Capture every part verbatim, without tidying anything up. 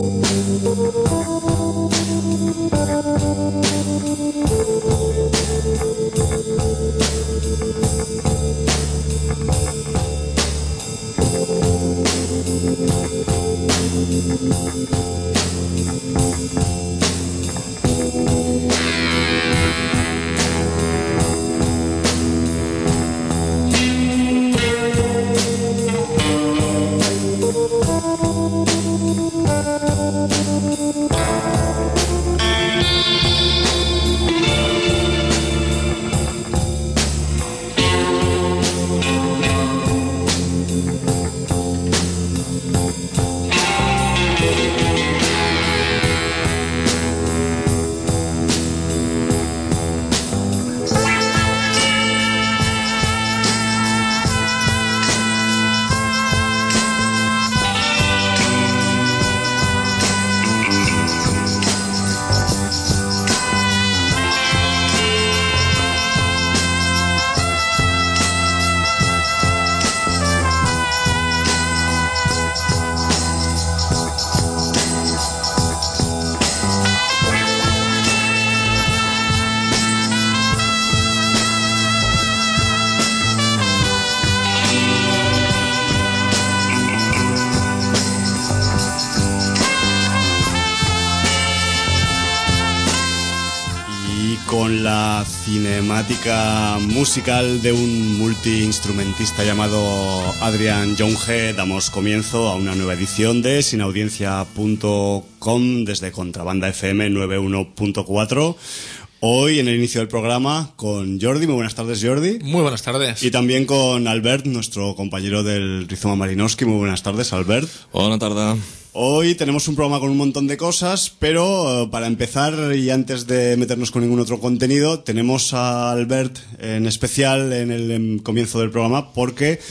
Con la cinemática musical de un multiinstrumentista llamado Adrian Younge damos comienzo a una nueva edición de sin audiencia punto com desde Contrabanda F M noventa y uno punto cuatro. Hoy en el inicio del programa con Jordi. Muy buenas tardes, Jordi. Muy buenas tardes. Y también con Albert, nuestro compañero del Rizoma Malinowski. Muy buenas tardes, Albert. Buenas tardes. Hoy tenemos un programa con un montón de cosas, pero para empezar y antes de meternos con ningún otro contenido, tenemos a Albert en especial en el en comienzo del programa porque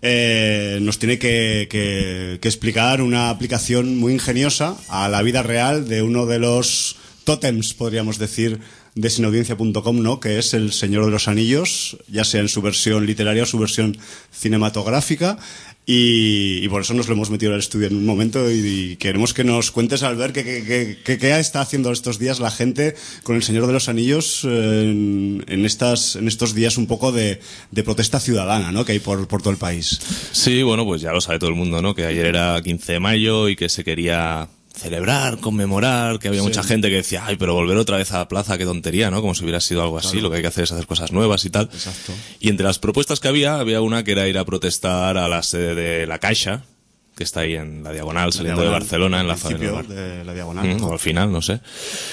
eh, nos tiene que, que, que explicar una aplicación muy ingeniosa a la vida real de uno de los tótems, podríamos decir, de sin audiencia punto com, ¿no? Que es El Señor de los Anillos, ya sea en su versión literaria o su versión cinematográfica. Y, y por eso nos lo hemos metido al estudio en un momento y, y queremos que nos cuentes, Albert, qué que, que, que, que está haciendo estos días la gente con El Señor de los Anillos eh, en, en, estas, en estos días un poco de, de protesta ciudadana, ¿no? Que hay por, por todo el país. Sí, bueno, pues ya lo sabe todo el mundo, ¿no? Que ayer era quince de mayo y que se quería celebrar, conmemorar, que había sí. mucha gente que decía, ay, pero volver otra vez a la plaza, qué tontería, ¿no? Como si hubiera sido algo así, claro. Lo que hay que hacer es hacer cosas nuevas y tal. Exacto. Y entre las propuestas que había, había una que era ir a protestar a la sede de La Caixa, que está ahí en la Diagonal, saliendo Diagonal, de Barcelona, en la zona de la Diagonal. Mm, o al final, no sé.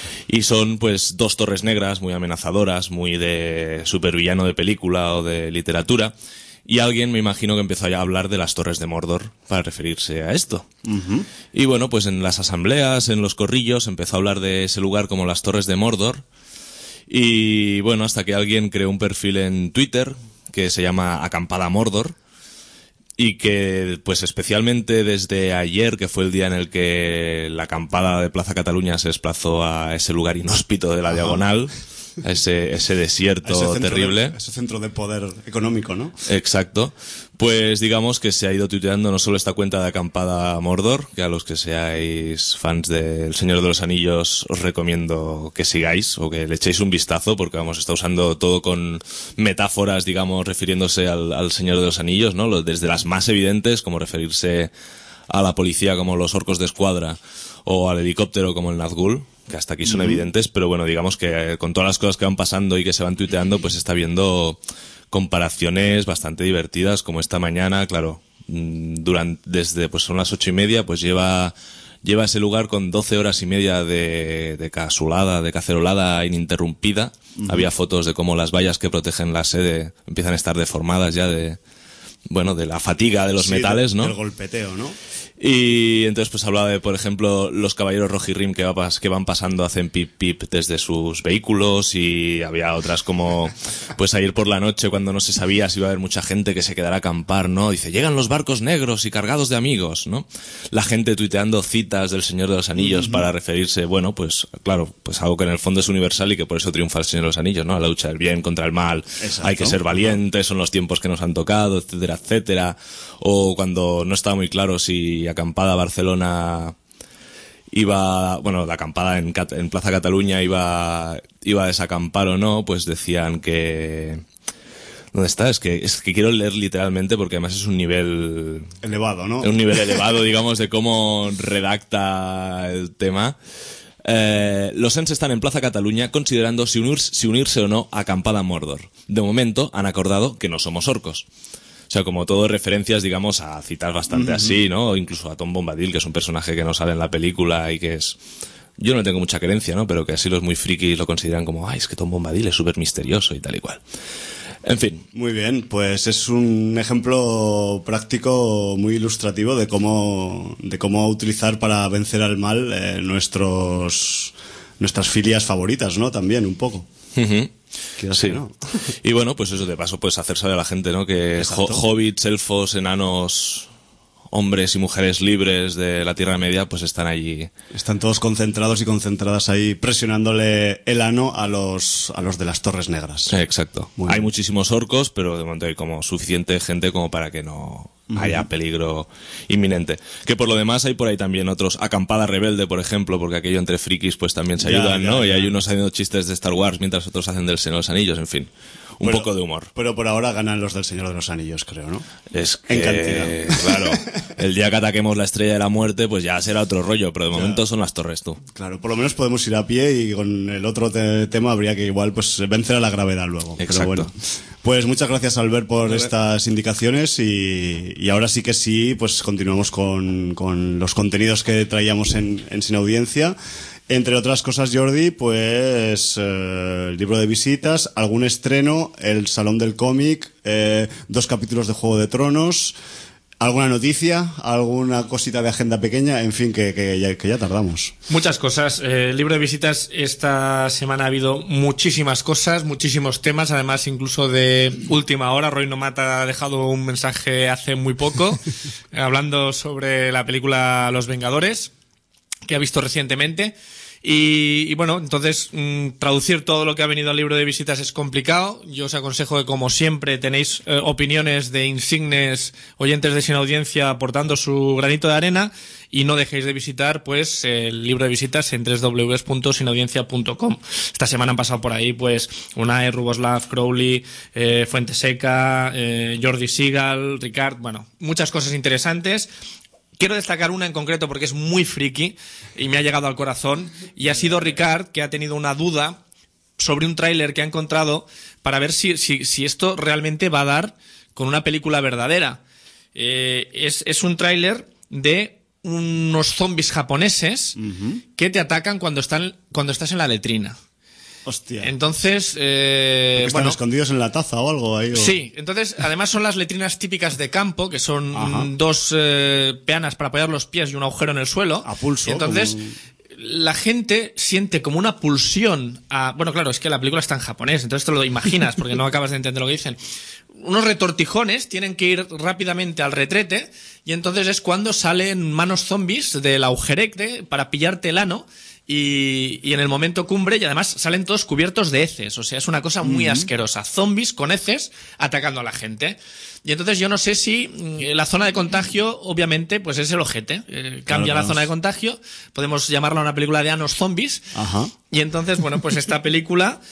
Y son, pues, dos torres negras muy amenazadoras, muy de supervillano de película o de literatura. Y alguien, me imagino, que empezó a hablar de las Torres de Mordor para referirse a esto. Uh-huh. Y bueno, pues en las asambleas, en los corrillos, empezó a hablar de ese lugar como las Torres de Mordor. Y bueno, hasta que alguien creó un perfil en Twitter que se llama Acampada Mordor. Y que, pues especialmente desde ayer, que fue el día en el que la acampada de Plaza Cataluña se desplazó a ese lugar inhóspito de la uh-huh. Diagonal, a ese, ese desierto ese terrible. De, ese centro de poder económico, ¿no? Exacto. Pues digamos que se ha ido tuiteando no solo esta cuenta de Acampada Mordor, que a los que seáis fans del Señor de los Anillos os recomiendo que sigáis o que le echéis un vistazo, porque vamos, está usando todo con metáforas, digamos, refiriéndose al, al Señor de los Anillos, ¿no? Desde las más evidentes, como referirse a la policía como los orcos de escuadra o al helicóptero como el Nazgûl, que hasta aquí son uh-huh. evidentes, pero bueno, digamos que con todas las cosas que van pasando y que se van tuiteando, pues está viendo comparaciones bastante divertidas, como esta mañana, claro, durante, desde, pues son las ocho y media, pues lleva, lleva ese lugar con doce horas y media de, de casulada, de cacerolada ininterrumpida. Uh-huh. Había fotos de cómo las vallas que protegen la sede empiezan a estar deformadas ya de, bueno, de la fatiga de los sí, metales, de, ¿no? Del golpeteo, ¿no? Y entonces pues hablaba de, por ejemplo, los caballeros Rohirrim que, va, que van pasando, hacen pip pip desde sus vehículos, y había otras como, pues ayer por la noche cuando no se sabía si iba a haber mucha gente que se quedara a acampar, ¿no? Dice, llegan los barcos negros y cargados de amigos, ¿no? La gente tuiteando citas del Señor de los Anillos uh-huh. para referirse, bueno, pues claro, pues algo que en el fondo es universal y que por eso triunfa el Señor de los Anillos, ¿no? La lucha del bien contra el mal. Exacto. Hay que ser valientes, son los tiempos que nos han tocado, etcétera, etcétera. O cuando no estaba muy claro si Acampada Barcelona iba, bueno, la acampada en, Cat- en Plaza Cataluña iba, iba a desacampar o no, pues decían que... ¿Dónde está? Es que, es que quiero leer literalmente porque además es un nivel... Elevado, ¿no? Un nivel elevado, digamos, de cómo redacta el tema. Eh, los ENS están en Plaza Cataluña considerando si, unir, si unirse o no a acampada Mordor. De momento han acordado que no somos orcos. O sea, como todo referencias, digamos, a citas bastante uh-huh. así, ¿no? O incluso a Tom Bombadil, que es un personaje que no sale en la película y que es... Yo no tengo mucha creencia, ¿no? Pero que así los muy frikis lo consideran como, ay, es que Tom Bombadil es súper misterioso y tal y cual. En fin. Muy bien, pues es un ejemplo práctico muy ilustrativo de cómo, de cómo utilizar para vencer al mal eh, nuestros, nuestras filias favoritas, ¿no? También, un poco. Uh-huh. Sí. No. Y bueno, pues eso de paso, pues hacer saber a la gente, ¿no? Que ho- hobbits, elfos, enanos, hombres y mujeres libres de la Tierra Media, pues están allí. Están todos concentrados y concentradas ahí, presionándole el ano a los, a los de las Torres Negras. Exacto. Muy hay bien. Muchísimos orcos, pero de momento hay como suficiente gente como para que no haya peligro inminente. Que por lo demás hay por ahí también otros, Acampada Rebelde, por ejemplo, porque aquello entre frikis pues también se ya, ayudan, ya, ¿no? Ya. Y hay unos haciendo chistes de Star Wars mientras otros hacen del Señor de los Anillos, en fin. Un pero, poco de humor. Pero por ahora ganan los del Señor de los Anillos, creo, ¿no? Es que, en cantidad. Claro, el día que ataquemos la Estrella de la Muerte, pues ya será otro rollo, pero de momento ya. Son las torres, tú. Claro, por lo menos podemos ir a pie y con el otro te- tema habría que igual pues vencer a la gravedad luego. Exacto. Pero bueno. Pues muchas gracias, Albert, por Albert. estas indicaciones y, y ahora sí que sí, pues continuamos con, con los contenidos que traíamos en, en Sin Audiencia. Entre otras cosas, Jordi, pues eh, el libro de visitas, algún estreno, el Salón del Cómic, eh, dos capítulos de Juego de Tronos, alguna noticia, alguna cosita de agenda pequeña, en fin, que, que, ya, que ya tardamos. Muchas cosas. Eh, el libro de visitas, esta semana ha habido muchísimas cosas, muchísimos temas, además incluso de última hora. Roy Nomata ha dejado un mensaje hace muy poco, hablando sobre la película Los Vengadores, que ha visto recientemente. Y, y bueno, entonces mmm, traducir todo lo que ha venido al libro de visitas es complicado. Yo os aconsejo que, como siempre, tenéis eh, opiniones de insignes oyentes de Sin Audiencia aportando su granito de arena y no dejéis de visitar pues el libro de visitas en doble u doble u doble u punto sin audiencia punto com. Esta semana han pasado por ahí pues Unai, Ruboslav, Crowley, eh, Fuenteseca, eh, Jordi Sigal, Ricard, bueno, muchas cosas interesantes. Quiero destacar una en concreto porque es muy friki y me ha llegado al corazón, y ha sido Ricard, que ha tenido una duda sobre un tráiler que ha encontrado para ver si, si, si esto realmente va a dar con una película verdadera. Eh, es, es un tráiler de unos zombies japoneses uh-huh. que te atacan cuando, están, cuando estás en la letrina. Hostia. Entonces, eh, están bueno, escondidos en la taza o algo ahí. O... Sí, entonces, además son las letrinas típicas de campo, que son Ajá. dos eh, peanas para apoyar los pies y un agujero en el suelo. A pulso. Y entonces, como... la gente siente como una pulsión a... Bueno, claro, es que la película está en japonés, entonces te lo imaginas, porque no acabas de entender lo que dicen. Unos retortijones tienen que ir rápidamente al retrete, y entonces es cuando salen manos zombies del agujerete para pillarte el ano. Y, y en el momento cumbre, y además salen todos cubiertos de heces, o sea, es una cosa muy uh-huh. asquerosa. Zombies con heces atacando a la gente. Y entonces yo no sé si la zona de contagio, obviamente, pues es el ojete. Eh, cambia claro, la zona de contagio, podemos llamarla una película de anos zombies. Ajá. Y entonces, bueno, pues esta película...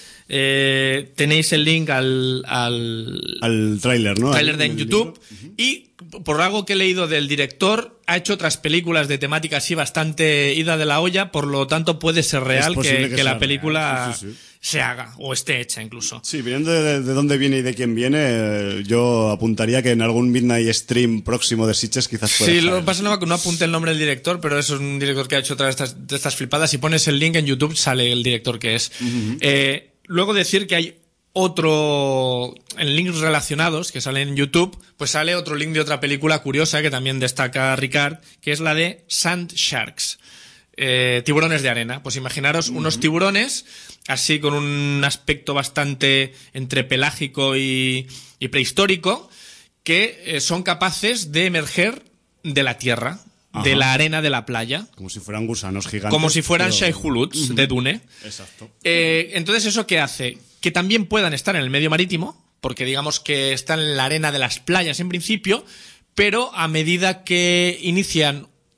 Eh, tenéis el link al al, al tráiler, ¿no? Tráiler de en YouTube. Uh-huh. Y por algo que he leído del director, ha hecho otras películas de temática así bastante ida de la olla, por lo tanto puede ser real que, que, que la película sí, sí, sí. se haga o esté hecha incluso. Sí, viniendo de, de dónde viene y de quién viene, yo apuntaría que en algún Midnight Stream próximo de Sitges quizás pueda. Sí, lo que pasa es que no apunte el nombre del director, pero eso es un director que ha hecho otras de estas, de estas flipadas. Si pones el link en YouTube sale el director que es. Uh-huh. Eh, Luego decir que hay otro, en links relacionados que salen en YouTube, pues sale otro link de otra película curiosa que también destaca Ricard, que es la de Sand Sharks, eh, tiburones de arena. Pues imaginaros uh-huh. unos tiburones así con un aspecto bastante entre pelágico y, y prehistórico, que eh, son capaces de emerger de la tierra. Ajá. De la arena de la playa. Como si fueran gusanos gigantes. Como si fueran pero... Shai-Huluts uh-huh. de Dune. Exacto. Eh, entonces, ¿eso qué hace? Que también puedan estar en el medio marítimo, porque digamos que están en la arena de las playas en principio, pero a medida que inician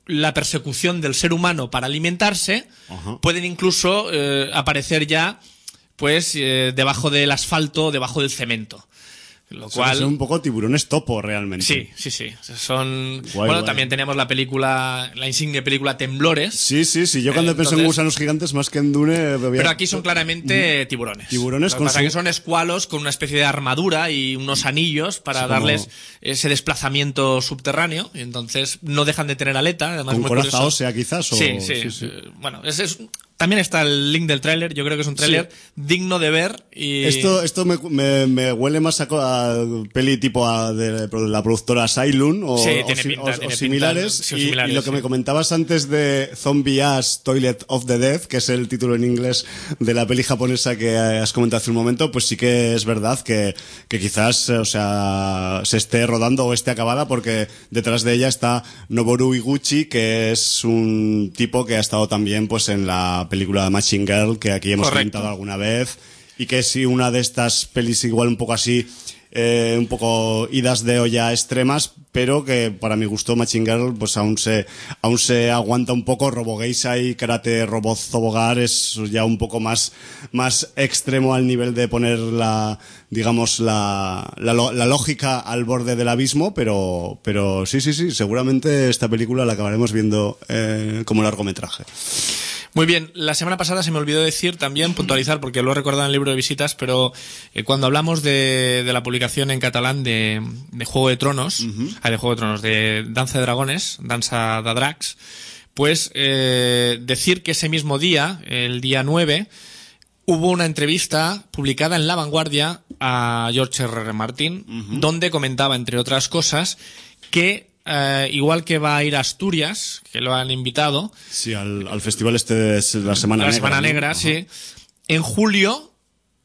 la persecución del ser humano para alimentarse, Ajá. pueden incluso eh, aparecer ya pues eh, debajo del asfalto, debajo del cemento. Lo cual son un poco tiburones topo realmente. Sí, sí, sí. Son Guay, bueno, guay. también tenemos la película, la insigne película Temblores. Sí, sí, sí. Yo cuando Eh, pienso en entonces- gusanos gigantes más que en Dune... había- Pero aquí son claramente tiburones. Tiburones Lo que con pasa su- que son escualos con una especie de armadura y unos anillos para Sí, como- darles ese desplazamiento subterráneo. Y entonces no dejan de tener aleta. Además, Con muy coraza curioso. ósea quizás. O... Sí, sí. Eh, Bueno, ese es... También está el link del tráiler. Yo creo que es un tráiler digno de ver. Y... Esto, esto me, me, me huele más a, co- a peli tipo a de la productora Cylon o, Sí, o tiene si- pinta, o- o tiene similares. pinta, sí, o y, similares, y lo que sí. me comentabas antes de Zombie Ass Toilet of the Dead, que es el título en inglés de la peli japonesa que has comentado hace un momento, pues sí que es verdad que, que quizás, o sea, se esté rodando o esté acabada, porque detrás de ella está Noboru Iguchi, que es un tipo que ha estado también pues en la película Machine Girl, que aquí hemos Correcto. comentado alguna vez, y que sí, una de estas pelis igual un poco así, eh, un poco idas de olla extremas, pero que para mi gusto Machine Girl pues aún se aún se aguanta un poco. Robogeisha y Karate Robot Zobogar es ya un poco más más extremo al nivel de poner la digamos la, la, lo- la lógica al borde del abismo, pero pero sí sí sí seguramente esta película la acabaremos viendo eh, como largometraje. Muy bien, la semana pasada se me olvidó decir también, puntualizar, porque lo he recordado en el libro de visitas, pero eh, cuando hablamos de, de la publicación en catalán de, de Juego de Tronos, ah, de Juego de Tronos, de Danza de Dragones, Danza de Dracs, pues eh, decir que ese mismo día, el día nueve, hubo una entrevista publicada en La Vanguardia a George R R. Martin, donde comentaba, entre otras cosas, que eh, igual que va a ir a Asturias, que lo han invitado, Sí, al, al festival este de la Semana la Negra. Semana ¿no? Negra, Ajá. sí. En julio,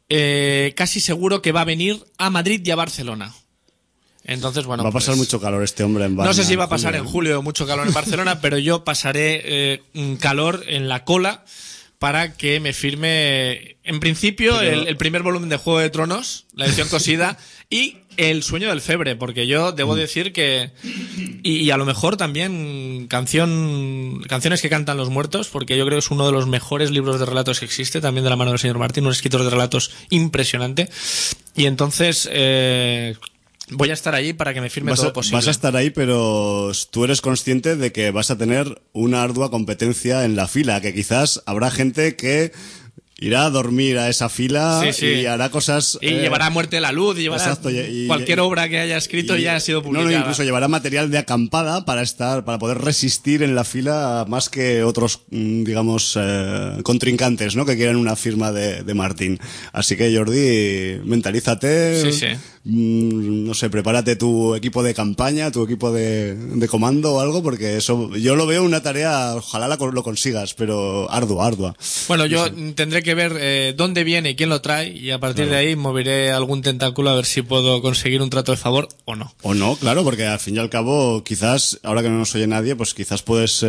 eh, casi seguro que va a venir a Madrid y a Barcelona. Entonces, bueno, Va a pasar pues, mucho calor este hombre en Barna, no sé si va a pasar julio, en ¿eh? julio mucho calor en Barcelona, pero yo pasaré eh, un calor en la cola para que me firme, en principio, Pero- el, el primer volumen de Juego de Tronos, la edición cosida, y El Sueño del Febre, porque yo debo Mm. decir que... Y, y a lo mejor también canción, canciones que cantan los muertos, porque yo creo que es uno de los mejores libros de relatos que existe, también de la mano del señor Martín, un escritor de relatos impresionante. Y entonces... Eh, voy a estar allí para que me firme Vas todo a, posible. vas a estar ahí, pero tú eres consciente de que vas a tener una ardua competencia en la fila, que quizás habrá gente que irá a dormir a esa fila Sí, sí. y hará cosas... Y eh, llevará a Muerte la Luz, y llevará exacto, y- y- cualquier y- obra que haya escrito y- ya ha sido No, publicada. no, incluso llevará material de acampada para estar, para poder resistir en la fila más que otros, mm, digamos, eh, contrincantes, ¿no? Que quieran una firma de, de Martín. Así que, Jordi, mentalízate. Sí, sí. mm, No sé, prepárate tu equipo de campaña, tu equipo de, de comando o algo, porque eso, yo lo veo una tarea, ojalá la, lo consigas, pero ardua, ardua. Bueno, yo tendré que ver eh, dónde viene y quién lo trae, y a partir de ahí moveré algún tentáculo a ver si puedo conseguir un trato de favor o no. O no, claro, porque al fin y al cabo, quizás, ahora que no nos oye nadie, pues quizás puedes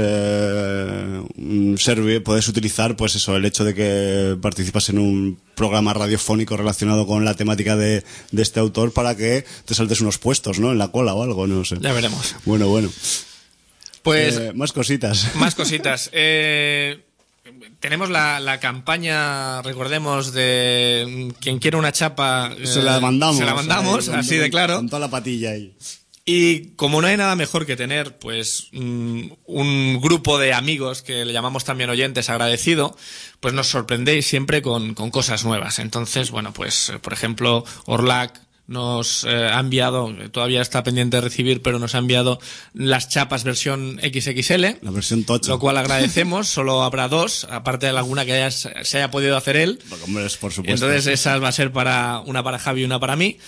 eh, mm, servir, puedes utilizar, pues eso, el hecho de que participas en un programa radiofónico relacionado con la temática de, de este autor para que te saltes unos puestos, ¿no? En la cola o algo, no sé. Ya veremos. Bueno, bueno. Pues Eh, más cositas. más cositas. Eh, tenemos la, la campaña, recordemos, de mm, quien quiera una chapa. eh, Se la mandamos. Se la mandamos, ahí, con- así de claro. Con toda la patilla ahí. Y como no hay nada mejor que tener, pues, mm, un grupo de amigos que le llamamos también oyentes agradecido, pues nos sorprendéis siempre con, con cosas nuevas. Entonces, bueno, pues, eh, por ejemplo, Orlac nos eh, ha enviado, todavía está pendiente de recibir, pero nos ha enviado las chapas versión equis equis ele, La versión tocha. lo cual agradecemos. Solo habrá dos, aparte de alguna que haya- se haya podido hacer él. Hombre, es por supuesto. Entonces esa va a ser para una para Javi y una para mí.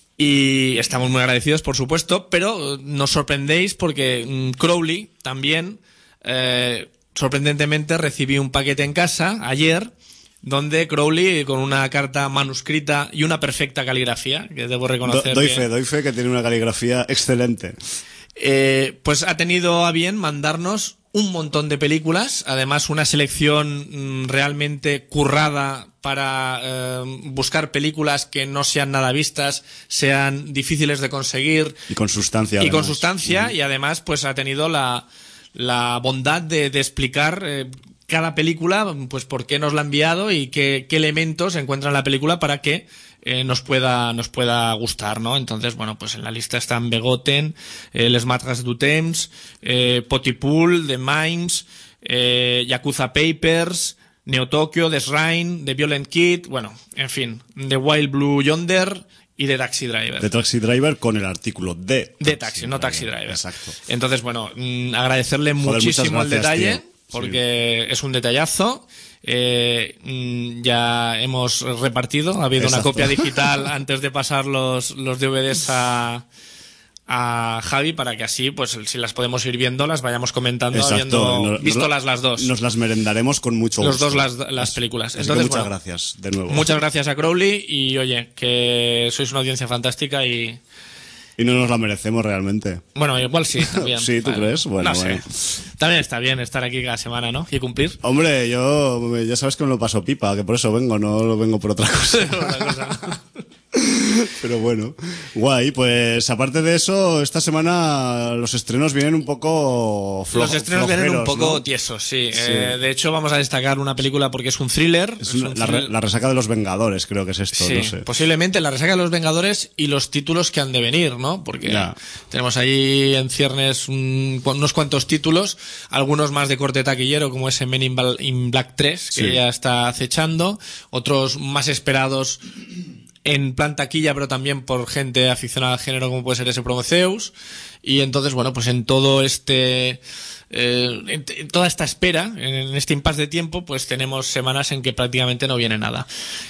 Y estamos muy agradecidos, por supuesto, pero eh, nos sorprendéis porque mm, Crowley también, eh, sorprendentemente, recibí un paquete en casa ayer, donde Crowley, con una carta manuscrita y una perfecta caligrafía, que debo Do- reconocer doy que, fe, doy fe que tiene una caligrafía excelente. eh, pues ha tenido a bien mandarnos un montón de películas, además una selección mm, realmente currada para eh, buscar películas que no sean nada vistas, sean difíciles de conseguir Y con sustancia. y con además. sustancia, y además pues ha tenido la la bondad de, de explicar eh, cada película, pues por qué nos la ha enviado y qué, qué elementos encuentra en la película para que eh, nos pueda nos pueda gustar, ¿no? Entonces, bueno, pues en la lista están Begotten, eh, Les Matres du Temps, eh, Potipool, The Mimes, eh, Yakuza Papers, Neo Tokyo, The Shrine, The Violent Kid, bueno, en fin, The Wild Blue Yonder y The Taxi Driver. The Taxi Driver con el artículo de De Taxi, no Taxi Driver. Exacto. Entonces, bueno, mmm, agradecerle Joder, muchísimo el gracias, detalle, tío. porque sí. Es un detallazo. Eh, mmm, ya hemos repartido, ha habido Exacto. una copia digital antes de pasar los, los D V Ds a... a Javi para que así, pues si las podemos ir viendo, las vayamos comentando, Exacto. habiendo Nos- visto nos- las, las dos. Nos las merendaremos con mucho Los gusto. dos las, las películas. Así Entonces, que muchas bueno, gracias de nuevo. muchas gracias a Crowley y oye, que sois una audiencia fantástica y Y no nos la merecemos realmente. bueno, igual sí, también. Sí, ¿tú crees? Bueno, no sé. bueno. También está bien estar aquí cada semana, ¿no? Y cumplir. Hombre, yo ya sabes que me lo paso pipa, que por eso vengo, no lo vengo por otra cosa. Otra cosa. Pero bueno, guay. Pues aparte de eso, esta semana los estrenos vienen un poco flojos. Los estrenos vienen un poco ¿no? tiesos, sí. Sí. Eh, de hecho, vamos a destacar una película porque es un thriller. Es Es una- un la, re- thriller- la resaca de los Vengadores, creo que es esto, Sí, no sé. posiblemente la resaca de los Vengadores y los títulos que han de venir, ¿no? Porque Ya. tenemos ahí en ciernes un- unos cuantos títulos, algunos más de corte taquillero, como ese Men in, Bal- in Black tres, que Sí. ya está acechando, otros más esperados en plan taquilla, pero también por gente aficionada al género, como puede ser ese Prometheus. Y entonces, bueno, pues en todo este... Eh, en, en toda esta espera, en este impasse de tiempo, pues tenemos semanas en que prácticamente no viene nada.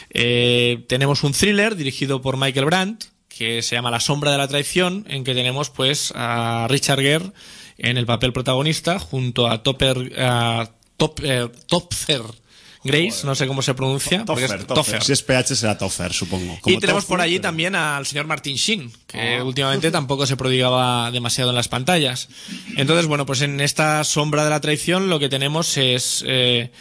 Eh, tenemos un thriller dirigido por Michael Brandt, que se llama La sombra de la traición, en que tenemos pues a Richard Gere en el papel protagonista, junto a Topper, a Top, eh, Topher Grace, no sé cómo se pronuncia. porque es Toffer, Toffer. Topher. Si es P H será Toffer, supongo. Y Como tenemos Toffer, por allí pero- también al señor Martin Sheen, que Ah. últimamente tampoco se prodigaba demasiado en las pantallas. Entonces, bueno, pues en esta sombra de la traición lo que tenemos es eh,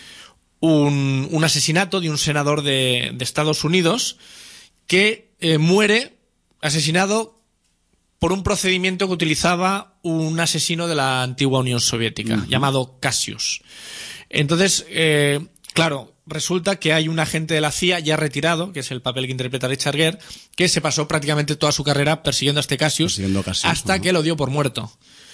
un, un asesinato de un senador de, de Estados Unidos que eh, muere asesinado por un procedimiento que utilizaba un asesino de la antigua Unión Soviética, llamado Cassius. Entonces, eh, claro, resulta que hay un agente de la C I A ya retirado, que es el papel que interpreta Richard Gere, que se pasó prácticamente toda su carrera persiguiendo a este Cassius, Persiguiendo a Cassius, hasta ajá. que lo dio por muerto.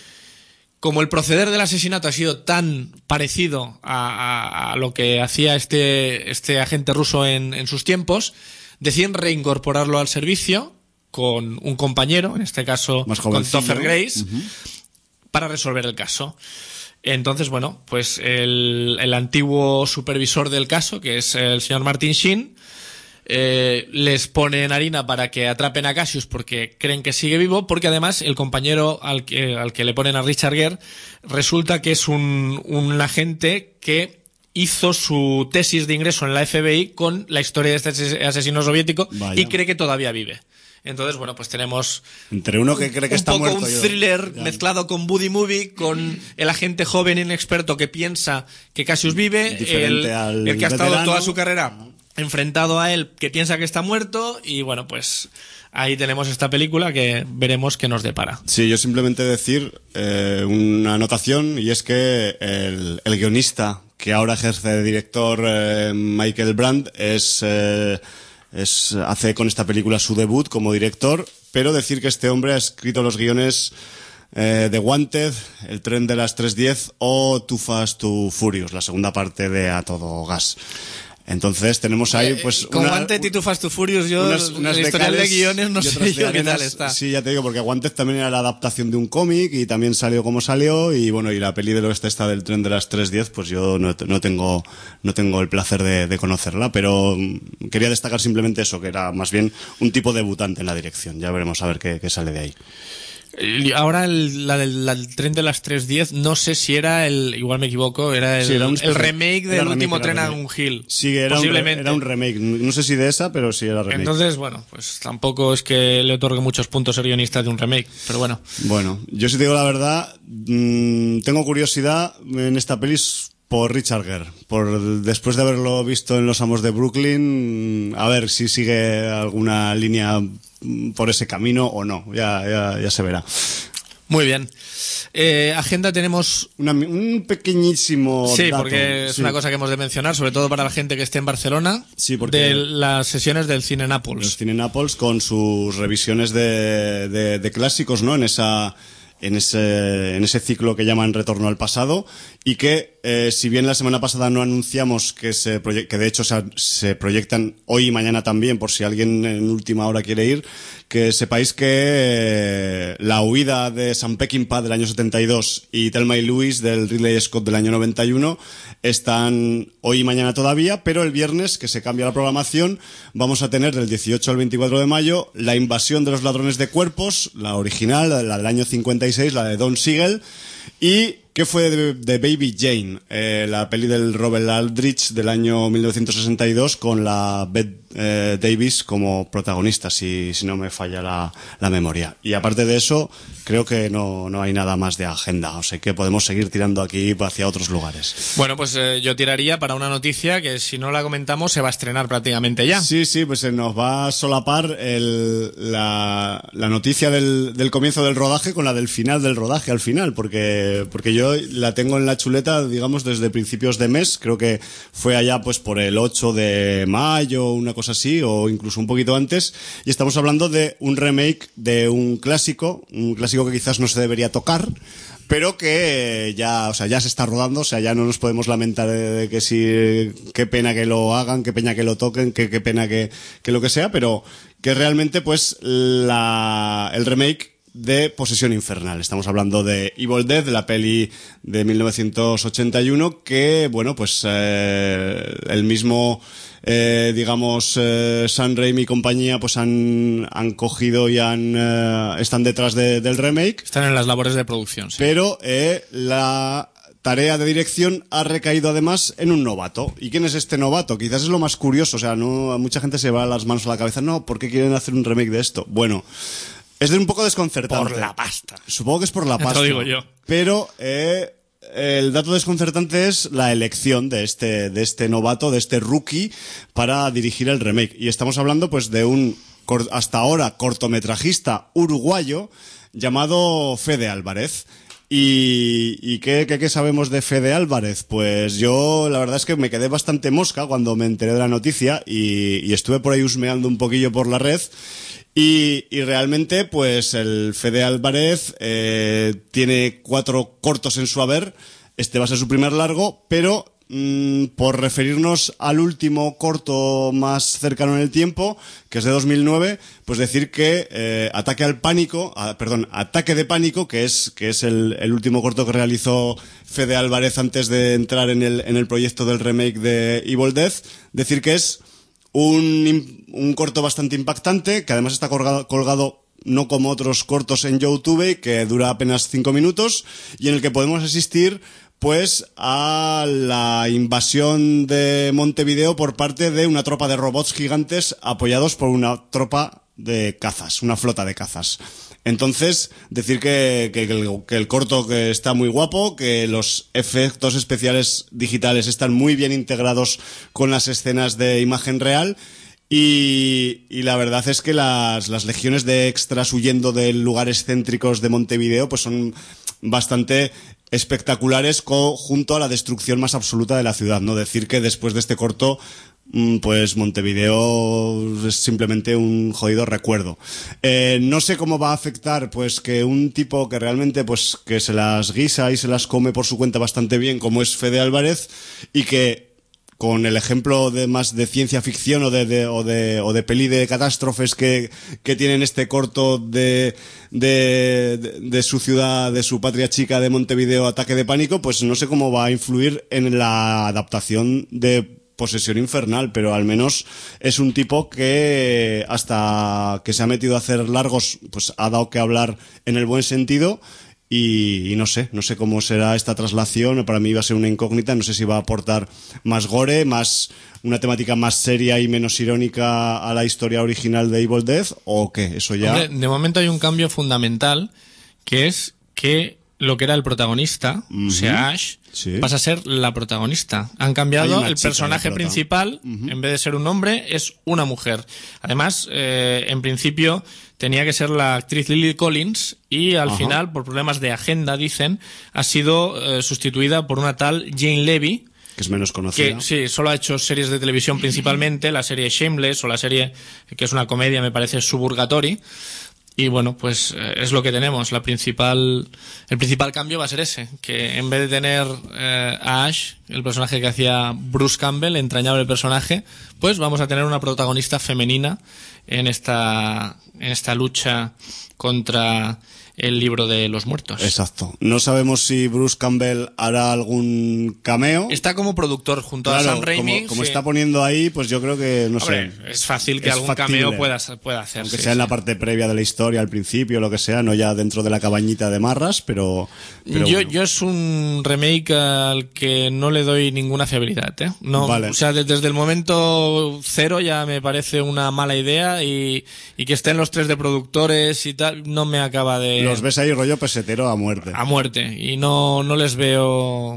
Como el proceder del asesinato ha sido tan parecido a, a- a lo que hacía este, este agente ruso en, en sus tiempos, deciden reincorporarlo al servicio con un compañero, en este caso Más con jovencillo. Topher Grace, Ujú. para resolver el caso. Entonces, bueno, pues el, el antiguo supervisor del caso, que es el señor Martin Sheen, eh, les pone en harina para que atrapen a Cassius porque creen que sigue vivo, porque además el compañero al que, al que le ponen a Richard Gere resulta que es un, un agente que hizo su tesis de ingreso en la F B I con la historia de este ases- asesino soviético Vaya. y cree que todavía vive. Entonces, bueno, pues tenemos Entre uno que cree que un está poco muerto un y otro- thriller Ya. mezclado con buddy movie, con el agente joven inexperto que piensa que Cassius vive, Diferente el, al el que ha estado veterano. toda su carrera enfrentado a él que piensa que está muerto, y bueno, pues ahí tenemos esta película que veremos qué nos depara. Sí, yo simplemente decir eh, una anotación, y es que el, el guionista que ahora ejerce de director, eh, Michael Brandt, es, eh, es hace con esta película su debut como director, pero decir que este hombre ha escrito los guiones eh, de Wanted, El tren de las tres diez o Too Fast, Too Furious, la segunda parte de A Todo Gas. Entonces tenemos ahí pues Con una- Wanted y Too Fast, Too Furious, yo unas, unas el historial de decales guiones no y sé otras de yo qué tal arenas. está. Sí, ya te digo, porque Wanted también era la adaptación de un cómic y también salió como salió, y bueno, y la peli del oeste esta del tren de las tres diez, pues yo no, no tengo no tengo el placer de, de conocerla, pero mm, quería destacar simplemente eso, que era más bien un tipo debutante en la dirección. Ya veremos a ver qué, qué sale de ahí. Y ahora el, la del la del tren de las tres diez, no sé si era el, igual me equivoco, era el, Sí, era un el especial- remake era del remake, último era tren a remake. un Hill. Sí, era un, re- posiblemente. era un remake. No sé si de esa, pero sí era remake. Entonces, bueno, pues tampoco es que le otorgue muchos puntos ser guionista de un remake, pero bueno. Bueno, yo si te digo la verdad, mmm, tengo curiosidad en esta peli por Richard Gere, por después de haberlo visto en Los Amos de Brooklyn, mm, a ver si sigue alguna línea mm, por ese camino o no, ya, ya, ya se verá. Muy bien. Eh, agenda tenemos... Una, un pequeñísimo Sí, dato. porque es Sí. una cosa que hemos de mencionar, sobre todo para la gente que esté en Barcelona, Sí, porque- de las sesiones del Cine Los Nápoles. Cine Nápoles con sus revisiones de, de, de clásicos, ¿no? En esa en ese en ese ciclo que llaman Retorno al pasado y que eh, si bien la semana pasada no anunciamos que se proye- que de hecho se, se proyectan hoy y mañana también por si alguien en última hora quiere ir, que sepáis que eh, La huida de Sam Peckinpah del año setenta y dos y Thelma y Louise del Ridley Scott del año noventa y uno están hoy y mañana todavía, pero el viernes, que se cambia la programación, vamos a tener del dieciocho al veinticuatro de mayo La invasión de los ladrones de cuerpos, la original, la del año cincuenta y seis, la de Don Siegel, y ¿qué fue de, de Baby Jane? Eh, la peli del Robert Aldrich del año mil novecientos sesenta y dos con la Bette eh, Davis como protagonista, si, si no me falla la, la memoria. Y aparte de eso, creo que no, no hay nada más de agenda, o sea que podemos seguir tirando aquí hacia otros lugares. Bueno, pues eh, yo tiraría para una noticia que si no la comentamos se va a estrenar prácticamente ya. Sí, sí, pues se nos va a solapar el, la, la noticia del, del comienzo del rodaje con la del final del rodaje al final, porque, porque yo la tengo en la chuleta, digamos, desde principios de mes, creo que fue allá pues por el ocho de mayo, una cosa así, o incluso un poquito antes, y estamos hablando de un remake de un clásico, un clásico que quizás no se debería tocar, pero que ya, o sea, ya se está rodando, o sea, ya no nos podemos lamentar de, de que sí, qué pena que lo hagan, qué pena que lo toquen, qué, qué pena que, que lo que sea, pero que realmente pues la, el remake de Posesión Infernal. Estamos hablando de Evil Dead, de la peli de mil novecientos ochenta y uno, que, bueno, pues eh, el mismo, eh, digamos, eh, Sam Raimi y compañía, pues han, han cogido y han eh, están detrás de, del remake. Están en las labores de producción, sí. Pero eh, la tarea de dirección ha recaído además en un novato. ¿Y quién es este novato? Quizás es lo más curioso. O sea, no, a mucha gente se va las manos a la cabeza. No, ¿por qué quieren hacer un remake de esto? Bueno, es de un poco desconcertante. Por la pasta. Supongo que es por la Te lo pasta. digo yo. Pero eh, el dato desconcertante es la elección de este, de este novato, de este rookie, para dirigir el remake. Y estamos hablando pues de un cor- hasta ahora cortometrajista uruguayo llamado Fede Álvarez. ¿Y, y qué, qué, qué sabemos de Fede Álvarez? Pues yo la verdad es que me quedé bastante mosca cuando me enteré de la noticia y, y estuve por ahí husmeando un poquillo por la red. Y, y realmente, pues el Fede Álvarez eh, tiene cuatro cortos en su haber. Este va a ser su primer largo, pero mmm, por referirnos al último corto más cercano en el tiempo, que es de dos mil nueve, pues decir que eh, Ataque al Pánico, ah, perdón, Ataque de Pánico, que es que es el, el último corto que realizó Fede Álvarez antes de entrar en el en el proyecto del remake de Evil Dead, decir que es Un, un corto bastante impactante, que además está colgado, colgado no como otros cortos en YouTube, que dura apenas cinco minutos, y en el que podemos asistir pues a la invasión de Montevideo por parte de una tropa de robots gigantes apoyados por una tropa de cazas, una flota de cazas. Entonces, decir que, que, que, el, que el corto que está muy guapo, que los efectos especiales digitales están muy bien integrados con las escenas de imagen real y, y la verdad es que las, las legiones de extras huyendo de lugares céntricos de Montevideo pues son bastante espectaculares co, junto a la destrucción más absoluta de la ciudad, ¿no? Decir que después de este corto pues Montevideo es simplemente un jodido recuerdo. Eh, no sé cómo va a afectar pues que un tipo que realmente pues que se las guisa y se las come por su cuenta bastante bien, como es Fede Álvarez, y que con el ejemplo de más de ciencia ficción o de, de, o de, o de peli de catástrofes que, que tienen este corto de, de, de, de su ciudad, de su patria chica de Montevideo, Ataque de Pánico, pues no sé cómo va a influir en la adaptación de Posesión Infernal, pero al menos es un tipo que hasta que se ha metido a hacer largos, pues ha dado que hablar en el buen sentido y, y no sé, no sé cómo será esta traslación, para mí va a ser una incógnita, no sé si va a aportar más gore, más una temática más seria y menos irónica a la historia original de Evil Dead o qué, eso ya... Hombre, de momento hay un cambio fundamental que es que lo que era el protagonista, uh-huh. o sea, Ash, sí. pasa a ser la protagonista. Han cambiado el personaje principal, uh-huh. en vez de ser un hombre, es una mujer. Además, eh, en principio, tenía que ser la actriz Lily Collins y al Ajá. final, por problemas de agenda, dicen, ha sido eh, sustituida por una tal Jane Levy, que es menos conocida. Que sí, solo ha hecho series de televisión principalmente, la serie Shameless o la serie que es una comedia, me parece, Suburgatory. Y bueno, pues eh, es lo que tenemos. La principal, el principal cambio va a ser ese, que en vez de tener eh, a Ash, el personaje que hacía Bruce Campbell, entrañable personaje, pues vamos a tener una protagonista femenina en esta, en esta lucha contra el libro de los muertos. Exacto. No sabemos si Bruce Campbell hará algún cameo. Está como productor junto claro, a Sam Raimi. Como, como sí. está poniendo ahí, pues yo creo que, no Hombre, sé. es fácil que es algún factible. cameo pueda, pueda hacer. Aunque sí, sea en sí. la parte previa de la historia, al principio, lo que sea, no ya dentro de la cabañita de marras, pero... pero yo, bueno. yo es un remake al que no le doy ninguna fiabilidad, ¿eh? No, vale. O sea, desde el momento cero ya me parece una mala idea y, y que estén los tres de productores y tal, no me acaba de... Los ves ahí rollo pesetero a muerte. A muerte. Y no, no les veo...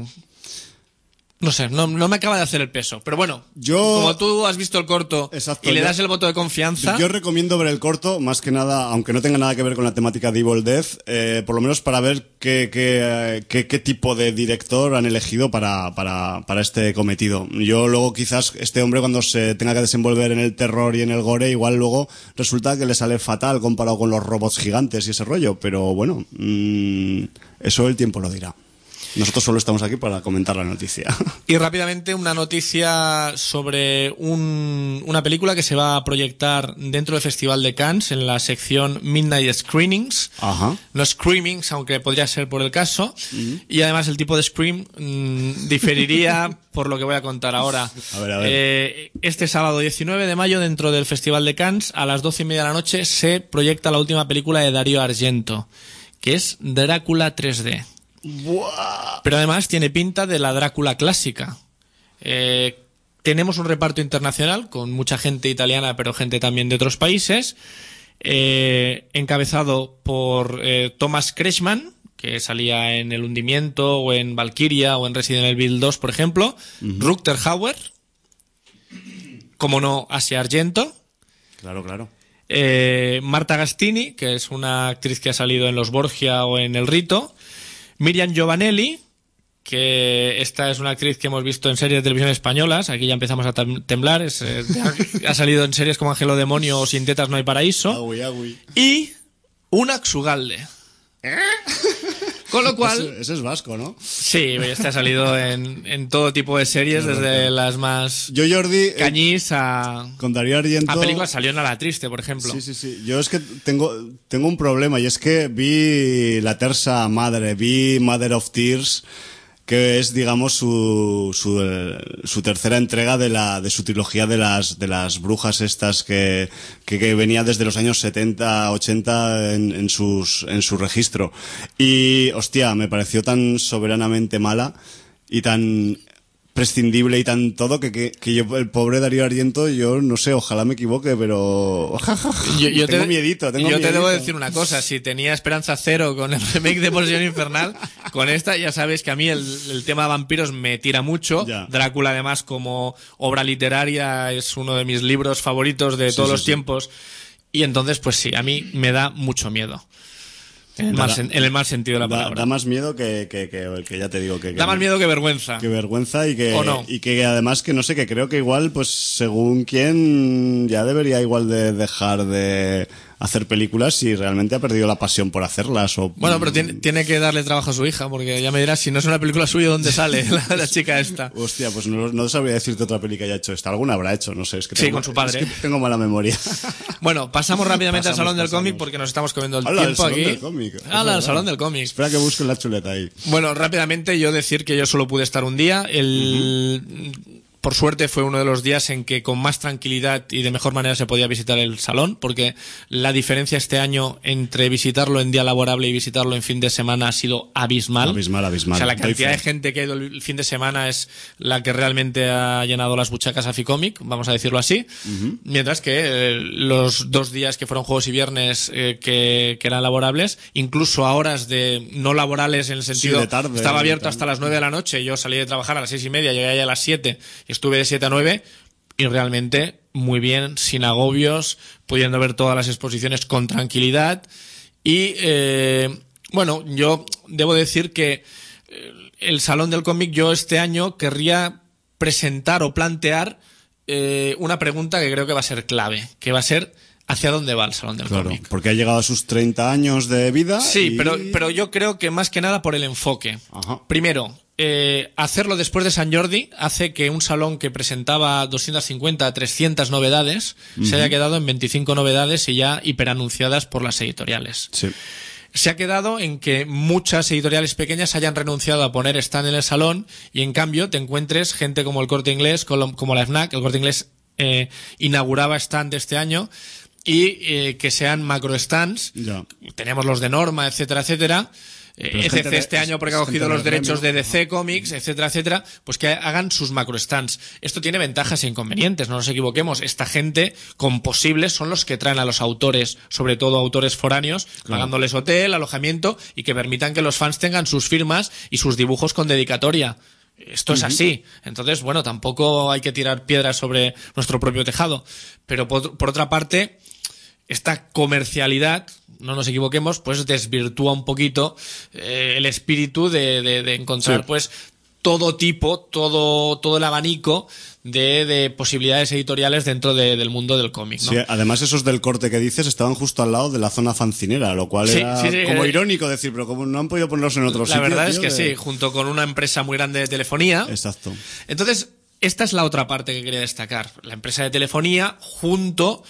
No sé, no, no me acaba de hacer el peso. Pero bueno, yo, como tú has visto el corto exacto, y le yo, das el voto de confianza... Yo recomiendo ver el corto, más que nada, aunque no tenga nada que ver con la temática de Evil Dead, eh, por lo menos para ver qué, qué, qué, qué tipo de director han elegido para, para, para este cometido. Yo luego quizás este hombre cuando se tenga que desenvolver en el terror y en el gore, igual luego resulta que le sale fatal comparado con los robots gigantes y ese rollo, pero bueno, mmm, eso el tiempo lo dirá. Nosotros solo estamos aquí para comentar la noticia. Y rápidamente una noticia sobre un, una película que se va a proyectar dentro del Festival de Cannes en la sección Midnight Screenings. Ajá. No Screamings, aunque podría ser por el caso. Uh-huh. Y además el tipo de scream mmm, diferiría por lo que voy a contar ahora. A ver, a ver. Eh, este sábado diecinueve de mayo dentro del Festival de Cannes a las doce y media de la noche se proyecta la última película de Dario Argento, que es Drácula tres D. Buah. Pero además tiene pinta de la Drácula clásica. Eh, tenemos un reparto internacional con mucha gente italiana, pero gente también de otros países, eh, encabezado por eh, Thomas Kretschmann, que salía en El hundimiento o en Valkyria o en Resident Evil dos, por ejemplo, uh-huh. Rutger Hauer, como no, Asia Argento. Claro, claro. Eh, Marta Gastini, que es una actriz que ha salido en Los Borgia o en El Rito. Miriam Giovanelli, que esta es una actriz que hemos visto en series de televisión españolas, aquí ya empezamos a temblar, es, eh, ha salido en series como Ángelo Demonio o Sin tetas no hay paraíso, agui, agui. Y Unax Ugalde. Con lo cual... Ese, ese es vasco, ¿no? Sí, este ha salido en, en todo tipo de series, claro, desde claro. las más Yo, Jordi, cañís a... Con Dario Argento... A películas salió en A la Triste, por ejemplo. Sí, sí, sí. Yo es que tengo, tengo un problema, y es que vi La terza madre, vi Mother of Tears, que es, digamos, su, su, su tercera entrega de la, de su trilogía de las, de las brujas estas que, que, que venía desde los años setenta, ochenta en, en sus, en su registro. Y, hostia, me pareció tan soberanamente mala y tan prescindible y tan todo que, que, que yo, el pobre Dario Argento, yo no sé, ojalá me equivoque, pero yo, yo tengo te, miedito, tengo yo miedito. te debo decir una cosa, si tenía esperanza cero con el remake de Posesión Infernal, con esta ya sabes que a mí el, el tema de vampiros me tira mucho. Ya. Drácula además como obra literaria es uno de mis libros favoritos de sí, todos sí, los sí. tiempos, y entonces pues sí, a mí me da mucho miedo. En el, mal, en el mal sentido de la palabra. Da, da más miedo que, que, que, que ya te digo que... que da más miedo que vergüenza. Que vergüenza y que... ¿O no? Y que además que no sé, que creo que igual, pues según quién, ya debería igual de dejar de hacer películas si realmente ha perdido la pasión por hacerlas o... Bueno, pero tiene, tiene que darle trabajo a su hija, porque ya me dirás, si no es una película suya, ¿dónde sale la, la chica esta? Hostia, pues no, no sabría decirte otra película que haya hecho esta. Alguna habrá hecho, no sé. Es que sí, tengo, con su padre. Es que tengo mala memoria. Bueno, pasamos rápidamente pasamos, al Salón pasamos. del Cómic porque nos estamos comiendo el Hola, tiempo el aquí. Del cómic. Hola, el Salón del Cómic. Espera que busquen la chuleta ahí. Bueno, rápidamente yo decir que yo solo pude estar un día. El... Uh-huh. por suerte fue uno de los días en que con más tranquilidad y de mejor manera se podía visitar el salón, porque la diferencia este año entre visitarlo en día laborable y visitarlo en fin de semana ha sido abismal. Abismal, abismal. O sea, la cantidad de gente que ha ido el fin de semana es la que realmente ha llenado las buchacas a Ficomic, vamos a decirlo así. Uh-huh. Mientras que eh, los dos días que fueron juegos y viernes eh, que, que eran laborables, incluso a horas de no laborales en el sentido, sí, de tarde, estaba abierto tarde. hasta las nueve de la noche, yo salí de trabajar a las seis y media, llegué ahí a las siete, estuve de siete a nueve y realmente muy bien, sin agobios, pudiendo ver todas las exposiciones con tranquilidad. Y eh, bueno, yo debo decir que el Salón del Cómic, yo este año querría presentar o plantear eh, una pregunta que creo que va a ser clave, que va a ser ¿hacia dónde va el Salón del claro, Cómic? Porque ha llegado a sus treinta años de vida. Sí, y... pero, pero yo creo que más que nada por el enfoque. Ajá. Primero, eh, hacerlo después de San Jordi hace que un salón que presentaba doscientas cincuenta a trescientas novedades uh-huh. se haya quedado en veinticinco novedades y ya hiperanunciadas por las editoriales. Sí. Se ha quedado en que muchas editoriales pequeñas hayan renunciado a poner stand en el salón y en cambio te encuentres gente como el Corte Inglés, como la FNAC. El Corte Inglés eh, inauguraba stand este año y eh, que sean macro stands. Ya. Tenemos los de Norma, etcétera, etcétera. Eh, E C C este año porque ha cogido los derechos de D C Comics, etcétera, etcétera, pues que hagan sus macro stands. Esto tiene ventajas e inconvenientes, no nos equivoquemos. Esta gente con posibles son los que traen a los autores, sobre todo autores foráneos, claro, pagándoles hotel, alojamiento y que permitan que los fans tengan sus firmas y sus dibujos con dedicatoria. Esto es así. Entonces, bueno, tampoco hay que tirar piedras sobre nuestro propio tejado. Pero por, por otra parte, esta comercialidad, no nos equivoquemos, pues desvirtúa un poquito eh, el espíritu de, de, de encontrar, sí, pues todo tipo, todo, todo el abanico de, de posibilidades editoriales dentro de, del mundo del cómic, ¿no? Sí, además esos del Corte que dices estaban justo al lado de la zona fancinera, lo cual sí, era sí, sí, como eh, irónico decir, pero como no han podido ponerlos en otro la sitio. La verdad es que de... sí, junto con una empresa muy grande de telefonía. Exacto. Entonces, esta es la otra parte que quería destacar. La empresa de telefonía junto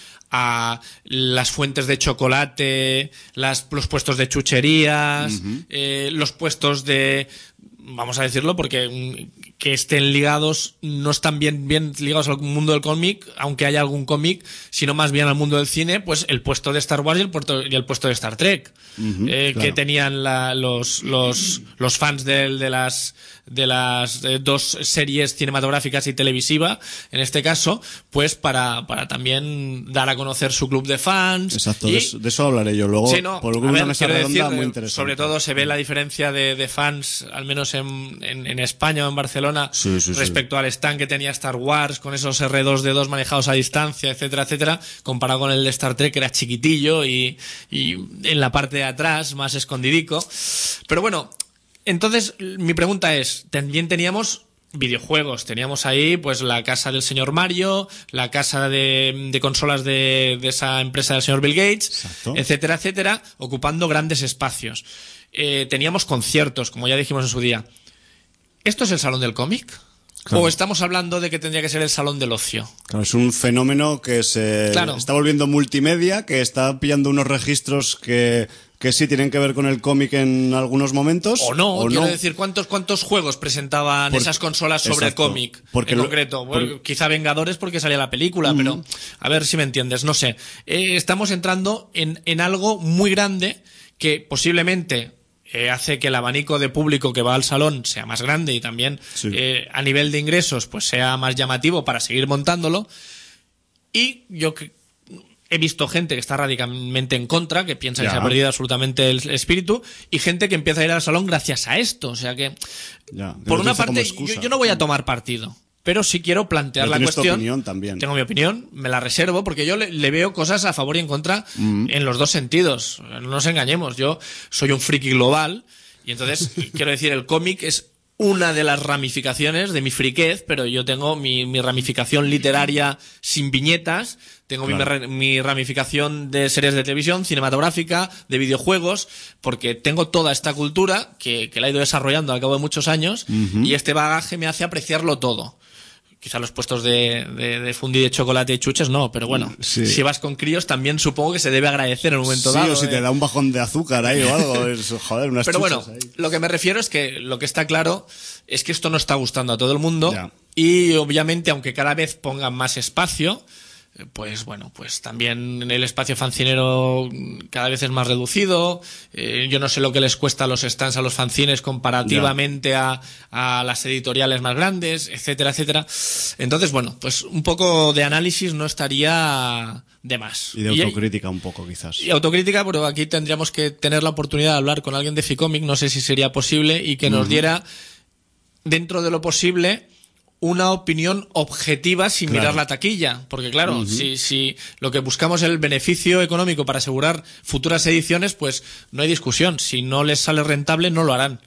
a las fuentes de chocolate, las, los puestos de chucherías, uh-huh. eh, los puestos de, vamos a decirlo, porque que estén ligados, no están bien, bien ligados al mundo del cómic, aunque haya algún cómic, sino más bien al mundo del cine, pues el puesto de Star Wars y el, puesto, y el puesto de Star Trek, uh-huh, eh, claro, que tenían la, los, los, los fans de, de las de las eh, dos series cinematográficas y televisiva, en este caso, pues para, para también dar a conocer su club de fans. Exacto, y, de, eso, de eso hablaré yo luego. Sí, no, por una ver, mesa redonda decir, muy interesante. Sobre todo se ve la diferencia de, de fans, al menos en, en, en España o en Barcelona, sí, sí, respecto sí. al stand que tenía Star Wars, con esos erre dos de dos manejados a distancia, etcétera, etcétera, comparado con el de Star Trek, que era chiquitillo y, y en la parte de atrás, más escondidico. Pero bueno, entonces, mi pregunta es, también teníamos videojuegos, teníamos ahí pues la casa del señor Mario, la casa de, de consolas de, de esa empresa del señor Bill Gates, exacto, etcétera, etcétera, ocupando grandes espacios. Eh, teníamos conciertos, como ya dijimos en su día. ¿Esto es el Salón del Cómic? Claro. ¿O estamos hablando de que tendría que ser el Salón del Ocio? Claro, es un fenómeno que se claro. está volviendo multimedia, que está pillando unos registros que... que sí tienen que ver con el cómic en algunos momentos. O no, o quiero no. decir, ¿cuántos cuántos juegos presentaban Por, esas consolas sobre exacto, cómic porque en lo, concreto? Bueno, por, quizá Vengadores porque salía la película, uh-huh. pero a ver si me entiendes, no sé. Eh, estamos entrando en, en algo muy grande que posiblemente eh, hace que el abanico de público que va al salón sea más grande y también sí. eh, a nivel de ingresos pues sea más llamativo para seguir montándolo. Y yo que he visto gente que está radicalmente en contra, que piensa ya. que se ha perdido absolutamente el espíritu, y gente que empieza a ir al salón gracias a esto. O sea que, ya, que por una parte, yo, yo no voy a tomar partido, pero sí quiero plantear la cuestión. Tu opinión también. Tengo mi opinión, me la reservo, porque yo le, le veo cosas a favor y en contra mm. en los dos sentidos. No nos engañemos, yo soy un friki global, y entonces, quiero decir, el cómic es una de las ramificaciones de mi friquez, pero yo tengo mi, mi ramificación literaria sin viñetas, tengo claro. mi, mi ramificación de series de televisión, cinematográfica, de videojuegos, porque tengo toda esta cultura que, que la he ido desarrollando al cabo de muchos años, uh-huh. y este bagaje me hace apreciarlo todo. Quizá los puestos de, de, de fundí de chocolate y chuches no, pero bueno, sí. si vas con críos también supongo que se debe agradecer en un momento sí, dado. Sí, o si eh. te da un bajón de azúcar ahí o algo, es, joder, unas pero chuches bueno, ahí. Lo que me refiero es que lo que está claro es que esto no está gustando a todo el mundo. Ya. y obviamente, aunque cada vez pongan más espacio, pues bueno, pues también el espacio fancinero cada vez es más reducido. Eh, yo no sé lo que les cuesta a los stands a los fanzines comparativamente a, a las editoriales más grandes, etcétera, etcétera. Entonces, bueno, pues un poco de análisis no estaría de más. Y de autocrítica y, un poco, quizás. Y autocrítica, pero aquí tendríamos que tener la oportunidad de hablar con alguien de Ficomic, no sé si sería posible, y que nos uh-huh. diera, dentro de lo posible, una opinión objetiva sin claro. mirar la taquilla, porque claro, uh-huh. si, si lo que buscamos es el beneficio económico para asegurar futuras ediciones, pues no hay discusión. Si no les sale rentable, no lo harán.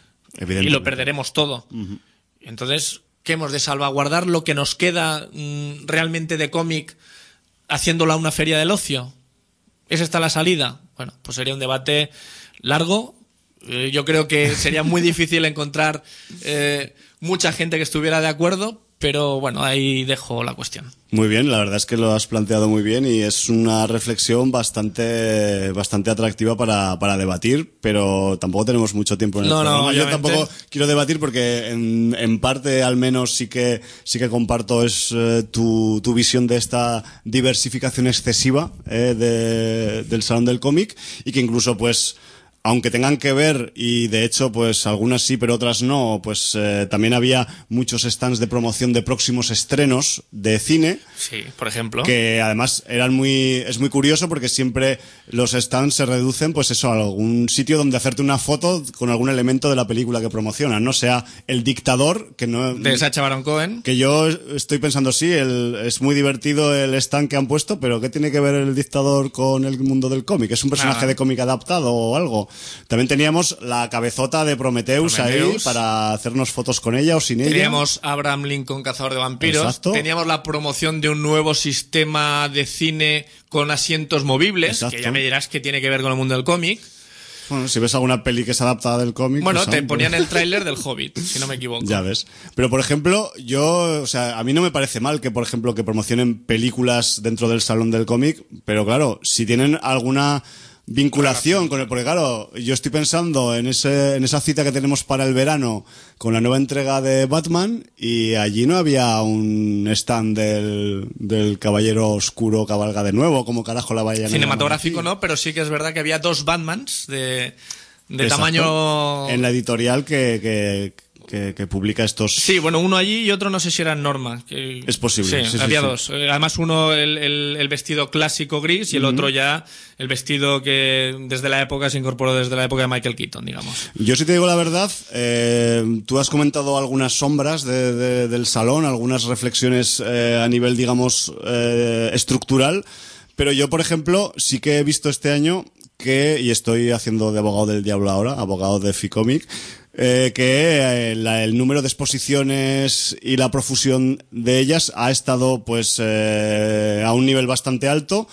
Y lo perderemos todo. Uh-huh. Entonces, ¿qué hemos de salvaguardar lo que nos queda mmm, realmente de cómic haciéndolo a una feria del ocio? ¿Es esta la salida? Bueno, pues sería un debate largo. Eh, yo creo que sería muy difícil encontrar eh, mucha gente que estuviera de acuerdo, pero bueno, ahí dejo la cuestión. Muy bien, la verdad es que lo has planteado muy bien y es una reflexión bastante bastante atractiva para, para debatir, pero tampoco tenemos mucho tiempo en el no, programa. No, yo tampoco quiero debatir porque en, en parte al menos sí que sí que comparto es eh, tu, tu visión de esta diversificación excesiva eh, de, del Salón del Cómic, y que incluso pues aunque tengan que ver, y de hecho pues algunas sí pero otras no, pues eh, también había muchos stands de promoción de próximos estrenos de cine. Sí, por ejemplo. Que además eran muy, es muy curioso porque siempre los stands se reducen pues eso, a algún sitio donde hacerte una foto con algún elemento de la película que promocionan, no sea El Dictador, que no... De Sacha Baron Cohen. Que yo estoy pensando, sí, el, es muy divertido el stand que han puesto, pero ¿qué tiene que ver El Dictador con el mundo del cómic? ¿Es un personaje Nada. de cómic adaptado o algo? También teníamos la cabezota de Prometheus, Prometheus ahí para hacernos fotos con ella o sin ella. Teníamos Abraham Lincoln, cazador de vampiros. Exacto. Teníamos la promoción de un nuevo sistema de cine con asientos movibles. Exacto. Que ya me dirás que tiene que ver con el mundo del cómic. Bueno, si ves alguna peli que es adaptada del cómic... Bueno, pues, te ¿sabes? ponían el tráiler del Hobbit, si no me equivoco. Ya ves. Pero, por ejemplo, yo... O sea, a mí no me parece mal que, por ejemplo, que promocionen películas dentro del Salón del Cómic, pero claro, si tienen alguna vinculación con el... Porque claro, yo estoy pensando en ese en esa cita que tenemos para el verano con la nueva entrega de Batman, y allí no había un stand del, del Caballero Oscuro cabalga de nuevo, como carajo la vayan a cinematográfico no, pero sí que es verdad que había dos Batmans de, de tamaño... En la editorial que... que Que, que publica estos... Sí, bueno, uno allí y otro no sé si era en Norma. Que... Es posible. Sí, sí, había sí, dos. sí. Además uno el, el, el vestido clásico gris y el uh-huh. otro ya el vestido que desde la época se incorporó desde la época de Michael Keaton, digamos. Yo sí te digo la verdad, eh, tú has comentado algunas sombras de, de, del salón, algunas reflexiones eh, a nivel, digamos, eh, estructural, pero yo, por ejemplo, sí que he visto este año que, y estoy haciendo de abogado del diablo ahora, abogado de Ficomic, Eh, que eh, la, el número de exposiciones y la profusión de ellas ha estado pues eh, a un nivel bastante alto.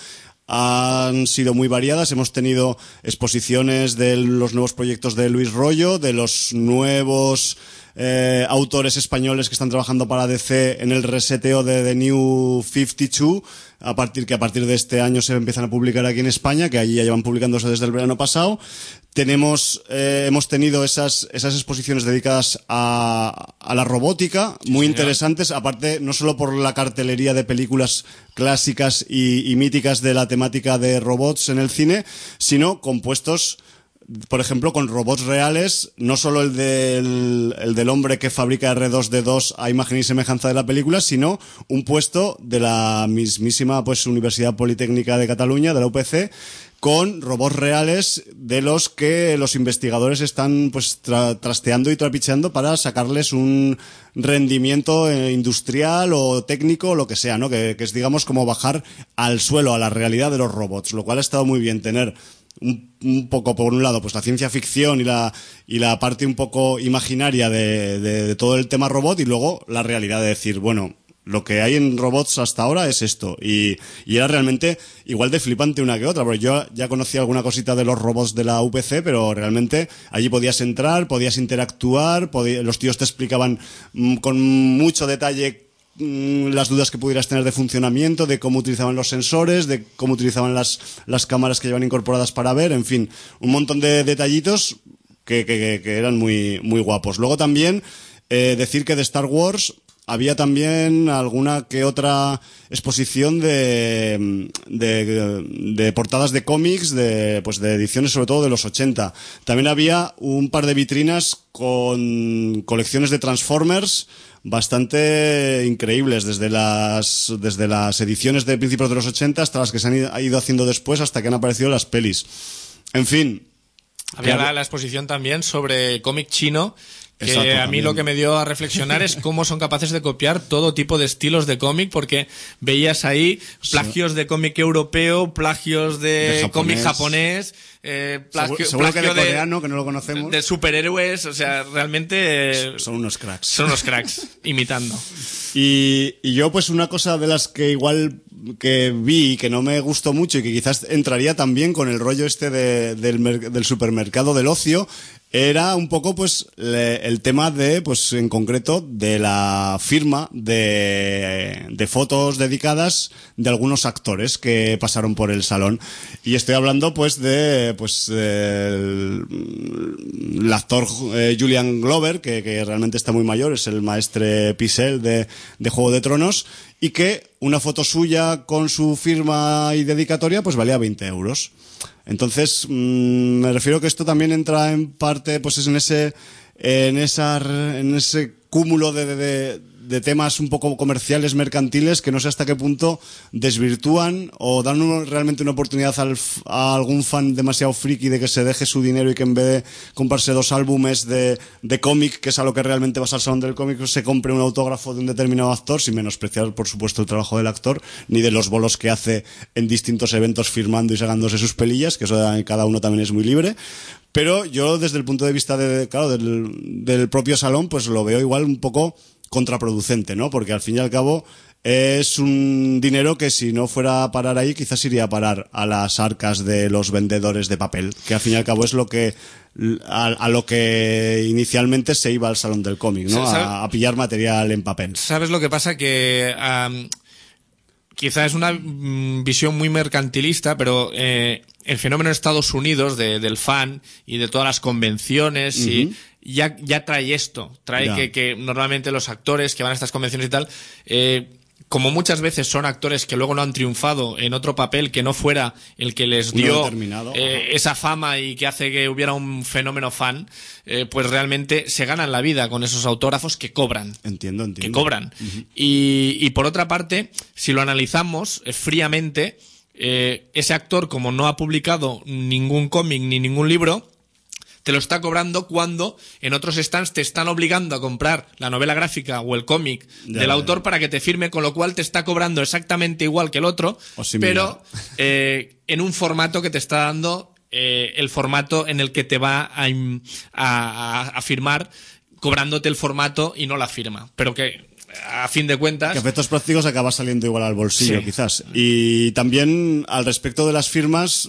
Han sido muy variadas. Hemos tenido exposiciones de los nuevos proyectos de Luis Rollo, de los nuevos eh, autores españoles que están trabajando para D C en el reseteo de The New cincuenta y dos, a partir que a partir de este año se empiezan a publicar aquí en España, que allí ya llevan publicándose desde el verano pasado. Tenemos, eh, hemos tenido esas, esas exposiciones dedicadas a, a la robótica, sí, muy señor. interesantes, aparte, no solo por la cartelería de películas clásicas y, y míticas de la temática de robots en el cine, sino compuestos, por ejemplo, con robots reales, no solo el del, el del hombre que fabrica erre dos de dos a imagen y semejanza de la película, sino un puesto de la mismísima pues Universidad Politécnica de Cataluña, de la U P C, con robots reales de los que los investigadores están pues tra- trasteando y trapicheando para sacarles un rendimiento eh, industrial o técnico o lo que sea, ¿no? Que, que es, digamos, como bajar al suelo, a la realidad de los robots, lo cual ha estado muy bien tener un, un poco, por un lado, pues la ciencia ficción y la y la parte un poco imaginaria de, de, de todo el tema robot, y luego la realidad de decir, bueno, lo que hay en robots hasta ahora es esto, y, y era realmente igual de flipante una que otra, porque yo ya conocía alguna cosita de los robots de la U P C, pero realmente allí podías entrar, podías interactuar, podías, los tíos te explicaban mmm, con mucho detalle mmm, las dudas que pudieras tener de funcionamiento, de cómo utilizaban los sensores, de cómo utilizaban las, las cámaras que llevan incorporadas para ver, en fin, un montón de detallitos que, que, que eran muy, muy guapos. Luego también eh, decir que de Star Wars había también alguna que otra exposición de, de, de portadas de cómics, de, pues de ediciones sobre todo de los ochenta. También había un par de vitrinas con colecciones de Transformers bastante increíbles, desde las, desde las ediciones de principios de los ochenta hasta las que se han ido, ido haciendo después, hasta que han aparecido las pelis. En fin. Había la, la exposición también sobre cómic chino, que Exacto, a mí también. lo que me dio a reflexionar es cómo son capaces de copiar todo tipo de estilos de cómic, porque veías ahí plagios de cómic europeo, plagios de, De japonés. cómic japonés, eh, plagio, Seguro, seguro que plagio de coreano, que no lo conocemos. de superhéroes, o sea, realmente eh, Son unos cracks. son unos cracks imitando. Y, y yo, pues una cosa de las que igual que vi y que no me gustó mucho y que quizás entraría también con el rollo este de, del, mer- del supermercado del ocio, era un poco pues le, el tema de, pues en concreto, de la firma de, de fotos dedicadas de algunos actores que pasaron por el salón. Y estoy hablando pues de pues del el actor eh, Julian Glover, que, que realmente está muy mayor, es el maestre Pisel de, de Juego de Tronos, y que una foto suya con su firma y dedicatoria pues valía veinte euros. Entonces, mmm, me refiero que esto también entra en parte, pues es en ese, en esa, en ese cúmulo de, de, de temas un poco comerciales, mercantiles, que no sé hasta qué punto desvirtúan o dan un, realmente una oportunidad al, a algún fan demasiado friki de que se deje su dinero y que en vez de comprarse dos álbumes de, de cómic, que es a lo que realmente vas al salón del cómic, se compre un autógrafo de un determinado actor, sin menospreciar, por supuesto, el trabajo del actor, ni de los bolos que hace en distintos eventos firmando y sacándose sus pelillas, que eso de cada uno también es muy libre. Pero yo, desde el punto de vista de, claro, del, del propio salón, pues lo veo igual un poco contraproducente, ¿no? Porque al fin y al cabo es un dinero que si no fuera a parar ahí, quizás iría a parar a las arcas de los vendedores de papel, que al fin y al cabo es lo que a, a lo que inicialmente se iba al salón del cómic, ¿no? A, a pillar material en papel. ¿Sabes lo que pasa? Que um, quizá es una mm, visión muy mercantilista, pero eh, el fenómeno en Estados Unidos de, del fan y de todas las convenciones uh-huh. y ya, ya trae esto, trae que, que normalmente los actores que van a estas convenciones y tal, eh, como muchas veces son actores que luego no han triunfado en otro papel que no fuera el que les dio eh, esa fama y que hace que hubiera un fenómeno fan, eh, pues realmente se ganan la vida con esos autógrafos que cobran. Entiendo, entiendo. Que cobran. Uh-huh. Y, y por otra parte, si lo analizamos eh, fríamente, eh, ese actor, como no ha publicado ningún cómic ni ningún libro, te lo está cobrando cuando en otros stands te están obligando a comprar la novela gráfica o el cómic ya, del autor ya. para que te firme, con lo cual te está cobrando exactamente igual que el otro, pero eh, en un formato que te está dando eh, el formato en el que te va a, a, a firmar, cobrándote el formato y no la firma, pero que a fin de cuentas... Que efectos prácticos acaba saliendo igual al bolsillo, sí. quizás. Y también, al respecto de las firmas,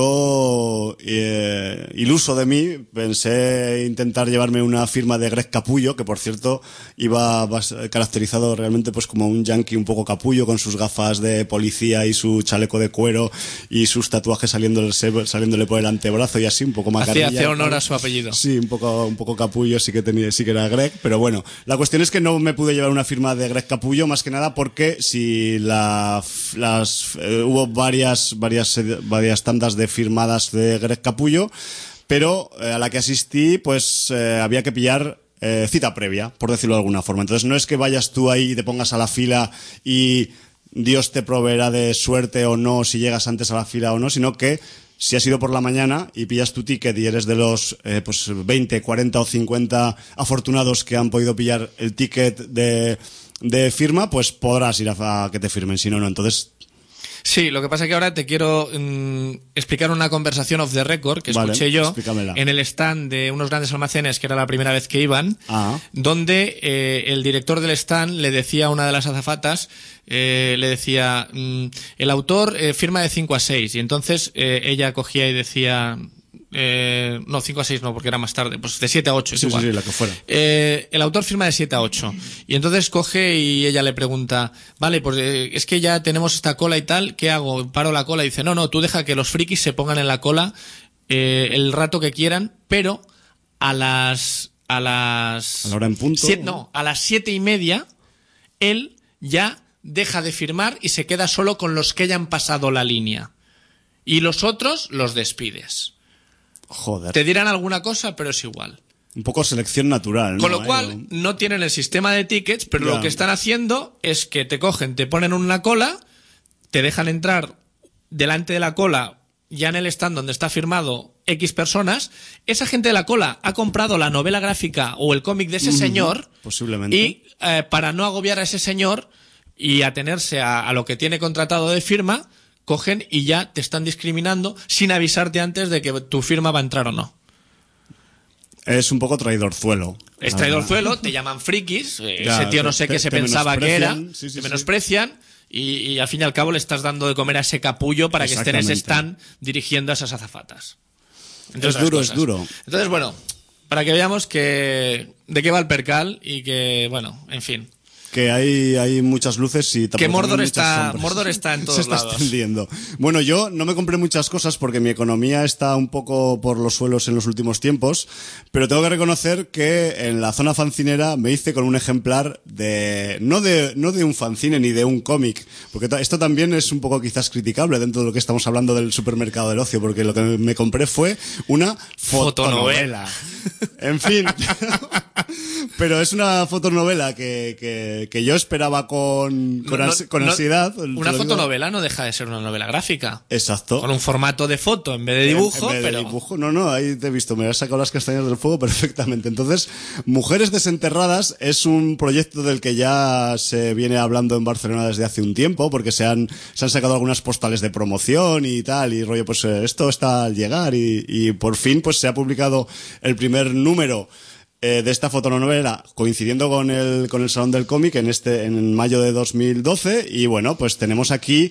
yo, eh, iluso de mí, pensé intentar llevarme una firma de Greg Capullo, que por cierto iba caracterizado realmente pues como un yankee un poco capullo, con sus gafas de policía y su chaleco de cuero y sus tatuajes saliéndole, saliéndole por el antebrazo y así, un poco macarrilla. Hacía honor a su apellido. Sí, un poco, un poco capullo, sí que tenía, sí que era Greg, pero bueno, la cuestión es que no me pude llevar una firma de Greg Capullo, más que nada porque si la, las eh, hubo varias varias varias tandas de firmadas de Greg Capullo, pero eh, a la que asistí pues eh, había que pillar eh, cita previa, por decirlo de alguna forma. Entonces no es que vayas tú ahí y te pongas a la fila y Dios te proveerá de suerte o no si llegas antes a la fila o no, sino que si has ido por la mañana y pillas tu ticket y eres de los eh, pues veinte, cuarenta o cincuenta afortunados que han podido pillar el ticket de, de firma, pues podrás ir a, a que te firmen, si no, no. Entonces... Sí, lo que pasa es que ahora te quiero mmm, explicar una conversación off the record que vale, escuché yo explícamela. En el stand de unos grandes almacenes, que era la primera vez que iban, ah. donde eh, el director del stand le decía a una de las azafatas, eh, le decía, mmm, el autor eh, firma de cinco a seis, y entonces eh, ella cogía y decía... Eh, no, cinco a seis no, porque era más tarde, pues de siete a ocho, es sí, igual. Sí, sí, la que fuera. Eh, el autor firma de siete a ocho. Y entonces coge y ella le pregunta, vale, pues eh, es que ya tenemos esta cola y tal, ¿qué hago? Paro la cola y dice, no, no, tú deja que los frikis se pongan en la cola eh, el rato que quieran, pero a las... A las... ¿A la hora en punto? Siete, no, a las siete y media él ya deja de firmar y se queda solo con los que hayan pasado la línea. Y los otros los despides. Joder. Te dirán alguna cosa, pero es igual. Un poco selección natural, ¿no? Con lo Ahí, cual, ¿no? no tienen el sistema de tickets, pero Ya. lo que están haciendo es que te cogen, te ponen una cola, te dejan entrar delante de la cola, ya en el stand donde está firmado X personas. Esa gente de la cola ha comprado la novela gráfica o el cómic de ese Ujú, señor. posiblemente. Y eh, para no agobiar a ese señor y atenerse a, a lo que tiene contratado de firma, cogen y ya te están discriminando sin avisarte antes de que tu firma va a entrar o no. Es un poco traidorzuelo. Es la traidorzuelo, verdad. te llaman frikis, eh, Ya, ese tío no sé te- qué se te pensaba que era, menosprecian, sí, sí, te sí. menosprecian y, y al fin y al cabo le estás dando de comer a ese capullo para que esté en ese stand dirigiendo a esas azafatas. Entre Es otras duro, es cosas. duro. Entonces, bueno, para que veamos que de qué va el percal y que, bueno, en fin. Que hay, hay muchas luces y tampoco Que Mordor también está- muchas sombras. Mordor está en todos Se está lados. extendiendo. Bueno, yo no me compré muchas cosas porque mi economía está un poco por los suelos en los últimos tiempos, pero tengo que reconocer que en la zona fancinera me hice con un ejemplar de no de no de un fanzine ni de un cómic, porque ta- esto también es un poco quizás criticable dentro de lo que estamos hablando del supermercado del ocio, porque lo que me compré fue una fotonovela. En fin. Pero es una fotonovela que, que, que yo esperaba con, con, No, ansi- no, con no, ansiedad. te Una lo digo. fotonovela no deja de ser una novela gráfica. Exacto. Con un formato de foto en vez de dibujo, En- en vez de pero... dibujo. No, no, ahí te he visto, me has sacado las castañas del fuego perfectamente. Entonces, Mujeres Desenterradas es un proyecto del que ya se viene hablando en Barcelona desde hace un tiempo, porque se han, se han sacado algunas postales de promoción y tal, y rollo, pues eh, esto está al llegar, y, y por fin pues se ha publicado el primer número eh, de esta fotonovela, coincidiendo con el, con el Salón del Cómic en este, en mayo de dos mil doce, y bueno, pues tenemos aquí,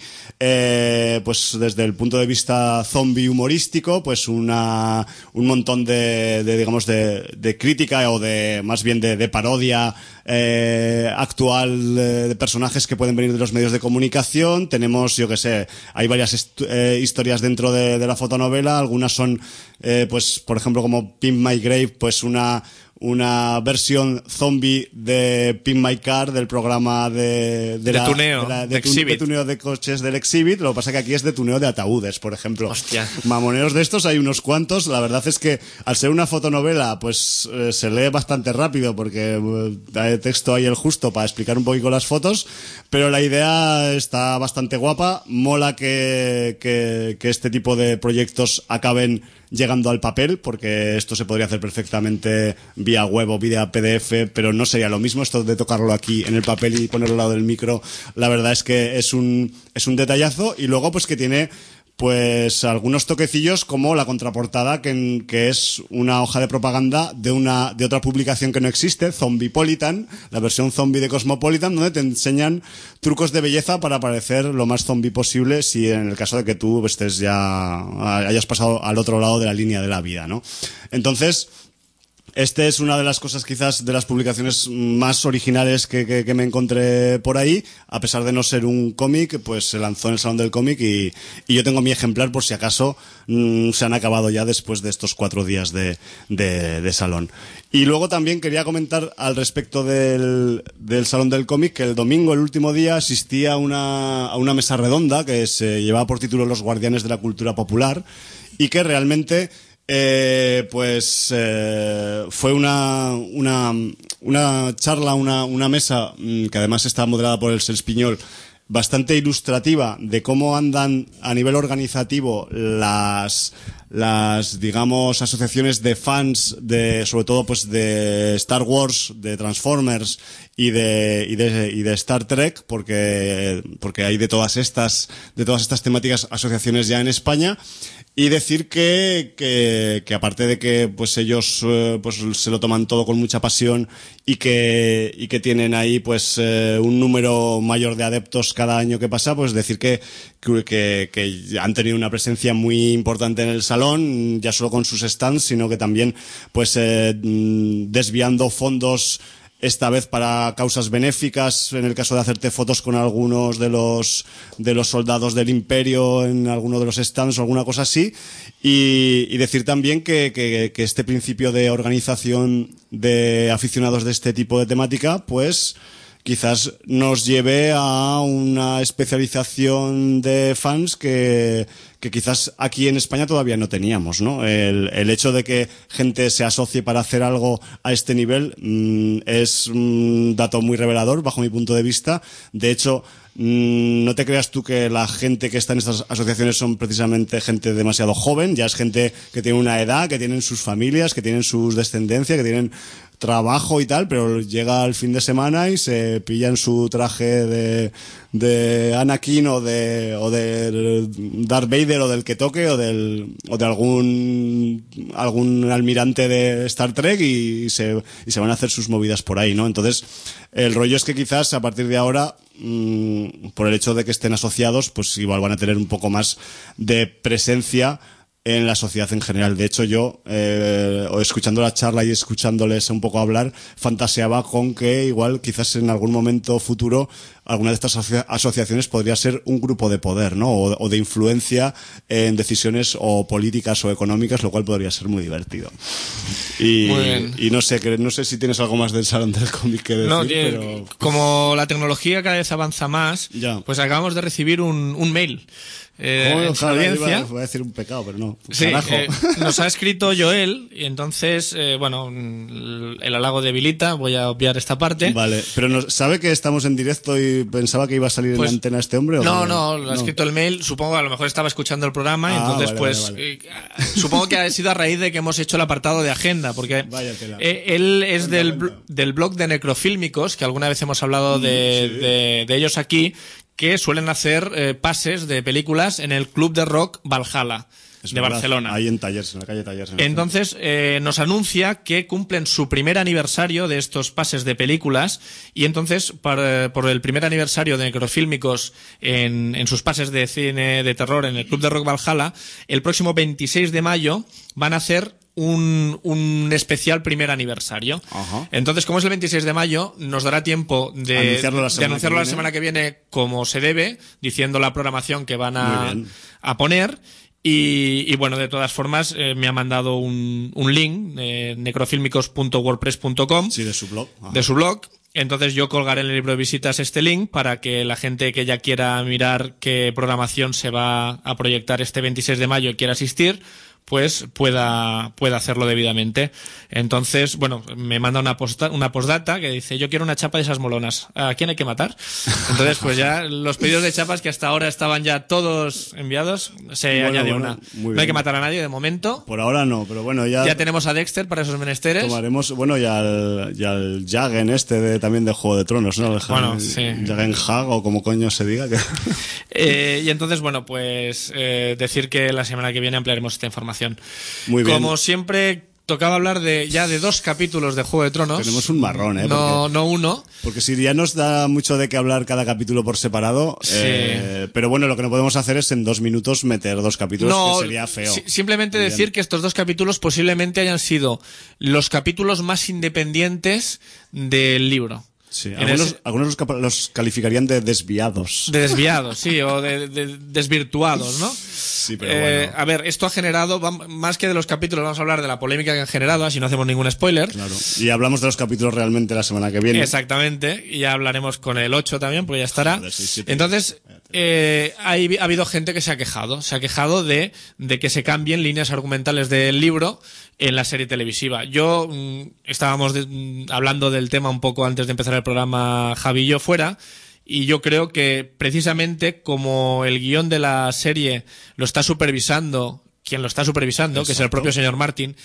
eh, pues desde el punto de vista zombie humorístico, pues una, un montón de, de digamos, de, de crítica o de, más bien de, de parodia, eh, actual, eh, de personajes que pueden venir de los medios de comunicación. Tenemos, yo que sé, hay varias est- eh, historias dentro de, de la fotonovela, algunas son, eh, pues, por ejemplo, como Pimp My Grave, pues una, una versión zombie de Pimp My Car, del programa de, De la- tuneo, de, la- de de tu- Exhibit. de tuneo de coches del Exhibit. Lo que pasa que aquí es de tuneo de ataúdes, por ejemplo. Hostia. Mamoneos de estos hay unos cuantos. La verdad es que al ser una fotonovela, pues eh, se lee bastante rápido porque eh, hay texto ahí el justo para explicar un poquito las fotos, pero la idea está bastante guapa. Mola que, que, que este tipo de proyectos acaben llegando al papel, porque esto se podría hacer perfectamente vía web o vía P D F, pero no sería lo mismo esto de tocarlo aquí en el papel y ponerlo al lado del micro. La verdad es que es un, es un detallazo, y luego pues que tiene pues algunos toquecillos como la contraportada, que, que es una hoja de propaganda de una de otra publicación que no existe, Zombipolitan, la versión zombie de Cosmopolitan, donde te enseñan trucos de belleza para parecer lo más zombie posible, si en el caso de que tú estés ya hayas pasado al otro lado de la línea de la vida, ¿no? Entonces, este es una de las cosas, quizás, de las publicaciones más originales que, que, que me encontré por ahí. A pesar de no ser un cómic, pues se lanzó en el Salón del Cómic, y, y yo tengo mi ejemplar por si acaso mmm, se han acabado ya después de estos cuatro días de, de, de salón. Y luego también quería comentar al respecto del, del Salón del Cómic que el domingo, el último día, asistí a una, a una mesa redonda que se llevaba por título Los Guardianes de la Cultura Popular, y que realmente... Eh, pues eh, fue una, una, una charla, una, una mesa mmm, que además está moderada por el Sels Piñol, bastante ilustrativa de cómo andan a nivel organizativo las, las digamos, asociaciones de fans de, sobre todo pues de Star Wars, de Transformers y de, y de, y de Star Trek, porque, porque hay de todas estas, de todas estas temáticas asociaciones ya en España. Y decir que, que, que aparte de que pues ellos eh, pues se lo toman todo con mucha pasión, y que, y que tienen ahí pues eh, un número mayor de adeptos cada año que pasa, pues decir que, que, que han tenido una presencia muy importante en el salón, ya solo con sus stands, sino que también pues eh, desviando fondos, esta vez para causas benéficas, en el caso de hacerte fotos con algunos de los de los soldados del Imperio en alguno de los stands o alguna cosa así, y, y decir también que, que, que este principio de organización de aficionados de este tipo de temática, pues quizás nos lleve a una especialización de fans que, que quizás aquí en España todavía no teníamos, ¿no? El, el hecho de que gente se asocie para hacer algo a este nivel mmm, es un dato muy revelador bajo mi punto de vista. De hecho, mmm, no te creas tú que la gente que está en estas asociaciones son precisamente gente demasiado joven, ya es gente que tiene una edad, que tienen sus familias, que tienen sus descendencias, que tienen trabajo y tal, pero llega el fin de semana y se pillan su traje de, de Anakin o de, o de Darth Vader o del que toque o del, o de algún, algún almirante de Star Trek y se, y se van a hacer sus movidas por ahí, ¿no? Entonces, el rollo es que quizás a partir de ahora, mmm, por el hecho de que estén asociados, pues igual van a tener un poco más de presencia en la sociedad en general. De hecho, yo, eh, escuchando la charla y escuchándoles un poco hablar, fantaseaba con que igual, quizás en algún momento futuro, alguna de estas asocia- asociaciones podría ser un grupo de poder, ¿no? O, o de influencia en decisiones o políticas o económicas, lo cual podría ser muy divertido. Y, Muy bien. y no sé, que, no sé si tienes algo más del salón del cómic que decir, No, eh, pero... como la tecnología cada vez avanza más, Ya. pues acabamos de recibir un, un mail. Eh, Joder, en su ojalá, audiencia. iba- voy a decir un pecado, pero no. Sí, Carajo. eh, nos ha escrito Joel y entonces, eh, bueno, el el halago debilita, voy a obviar esta parte. Vale, pero no, ¿sabe que estamos en directo y pensaba que iba a salir Pues, en la antena este hombre? ¿o No, qué? no, lo ha escrito el mail, supongo a lo mejor estaba escuchando el programa y Ah, entonces vale, pues vale, eh, supongo que ha sido a raíz de que hemos hecho el apartado de agenda, porque Vaya tela. eh, él es Cuenta, del, cuenta. bl- del blog de Necrofílmicos, que alguna vez hemos hablado de, sí. de, de ellos aquí, que suelen hacer eh, pases de películas en el Club de Rock Valhalla Es de verdad, Barcelona. Ahí en Tallers, en la calle Tallers. en el Entonces eh, nos anuncia que cumplen su primer aniversario de estos pases de películas y entonces para- por el primer aniversario de Necrofílmicos en, en sus pases de cine de terror en el Club de Rock Valhalla, el próximo veintiséis de mayo van a hacer un, un especial primer aniversario. Ajá. Entonces, como es el veintiséis de mayo, nos dará tiempo de Anunciarlo la de semana anunciarlo que la viene. semana que viene como se debe, diciendo la programación que van Muy a, bien. a poner. Y, y bueno, de todas formas, eh, me ha mandado un, un link, eh, necrofílmicos punto wordpress punto com, Sí, de su blog. Ajá. de su blog. Entonces yo colgaré en el libro de visitas este link para que la gente que ya quiera mirar qué programación se va a proyectar este veintiséis de mayo y quiera asistir, pues pueda, pueda hacerlo debidamente. Entonces, bueno, me manda una, posta, una postdata que dice, yo quiero una chapa de esas molonas. ¿A quién hay que matar? Entonces, pues ya los pedidos de chapas que hasta ahora estaban ya todos enviados, se Bueno, añade bueno, una. muy No hay que bien. matar a nadie de momento. Por ahora no, pero bueno, ya, Ya tenemos a Dexter para esos menesteres. tomaremos, bueno, ya al, ya al Jagen este de, también de Juego de Tronos, ¿no? El Bueno, Jagen- sí. Jagen Hag o como coño se diga. Que... Eh, y entonces, bueno, pues eh, decir que la semana que viene ampliaremos esta información. Muy bien. Como siempre, tocaba hablar de ya de dos capítulos de Juego de Tronos. Tenemos un marrón, ¿eh? No, Porque- no uno. Porque si ya nos da mucho de qué hablar cada capítulo por separado, Sí. eh, pero bueno, lo que no podemos hacer es en dos minutos meter dos capítulos, No, que sería feo. si- simplemente Muy bien. decir que estos dos capítulos posiblemente hayan sido los capítulos más independientes del libro. Sí, En algunos, ese- algunos los, capa- los calificarían de desviados. De desviados, sí, o de, de desvirtuados, ¿no? Sí, pero Eh, bueno. A ver, esto ha generado, vam- más que de los capítulos, vamos a hablar de la polémica que han generado, así no hacemos ningún spoiler. Claro. Y hablamos de los capítulos realmente la semana que viene. Exactamente, y ya hablaremos con el ocho también, porque ya estará. Joder, sí, siete. Entonces, eh, hay- ha habido gente que se ha quejado, se ha quejado de, de que se cambien líneas argumentales del libro en la serie televisiva. Yo, mm, estábamos de- mm, hablando del tema un poco antes de empezar el programa, Javi y yo fuera, y yo creo que precisamente como el guión de la serie lo está supervisando quien lo está supervisando, que es el Exacto. propio señor Martin,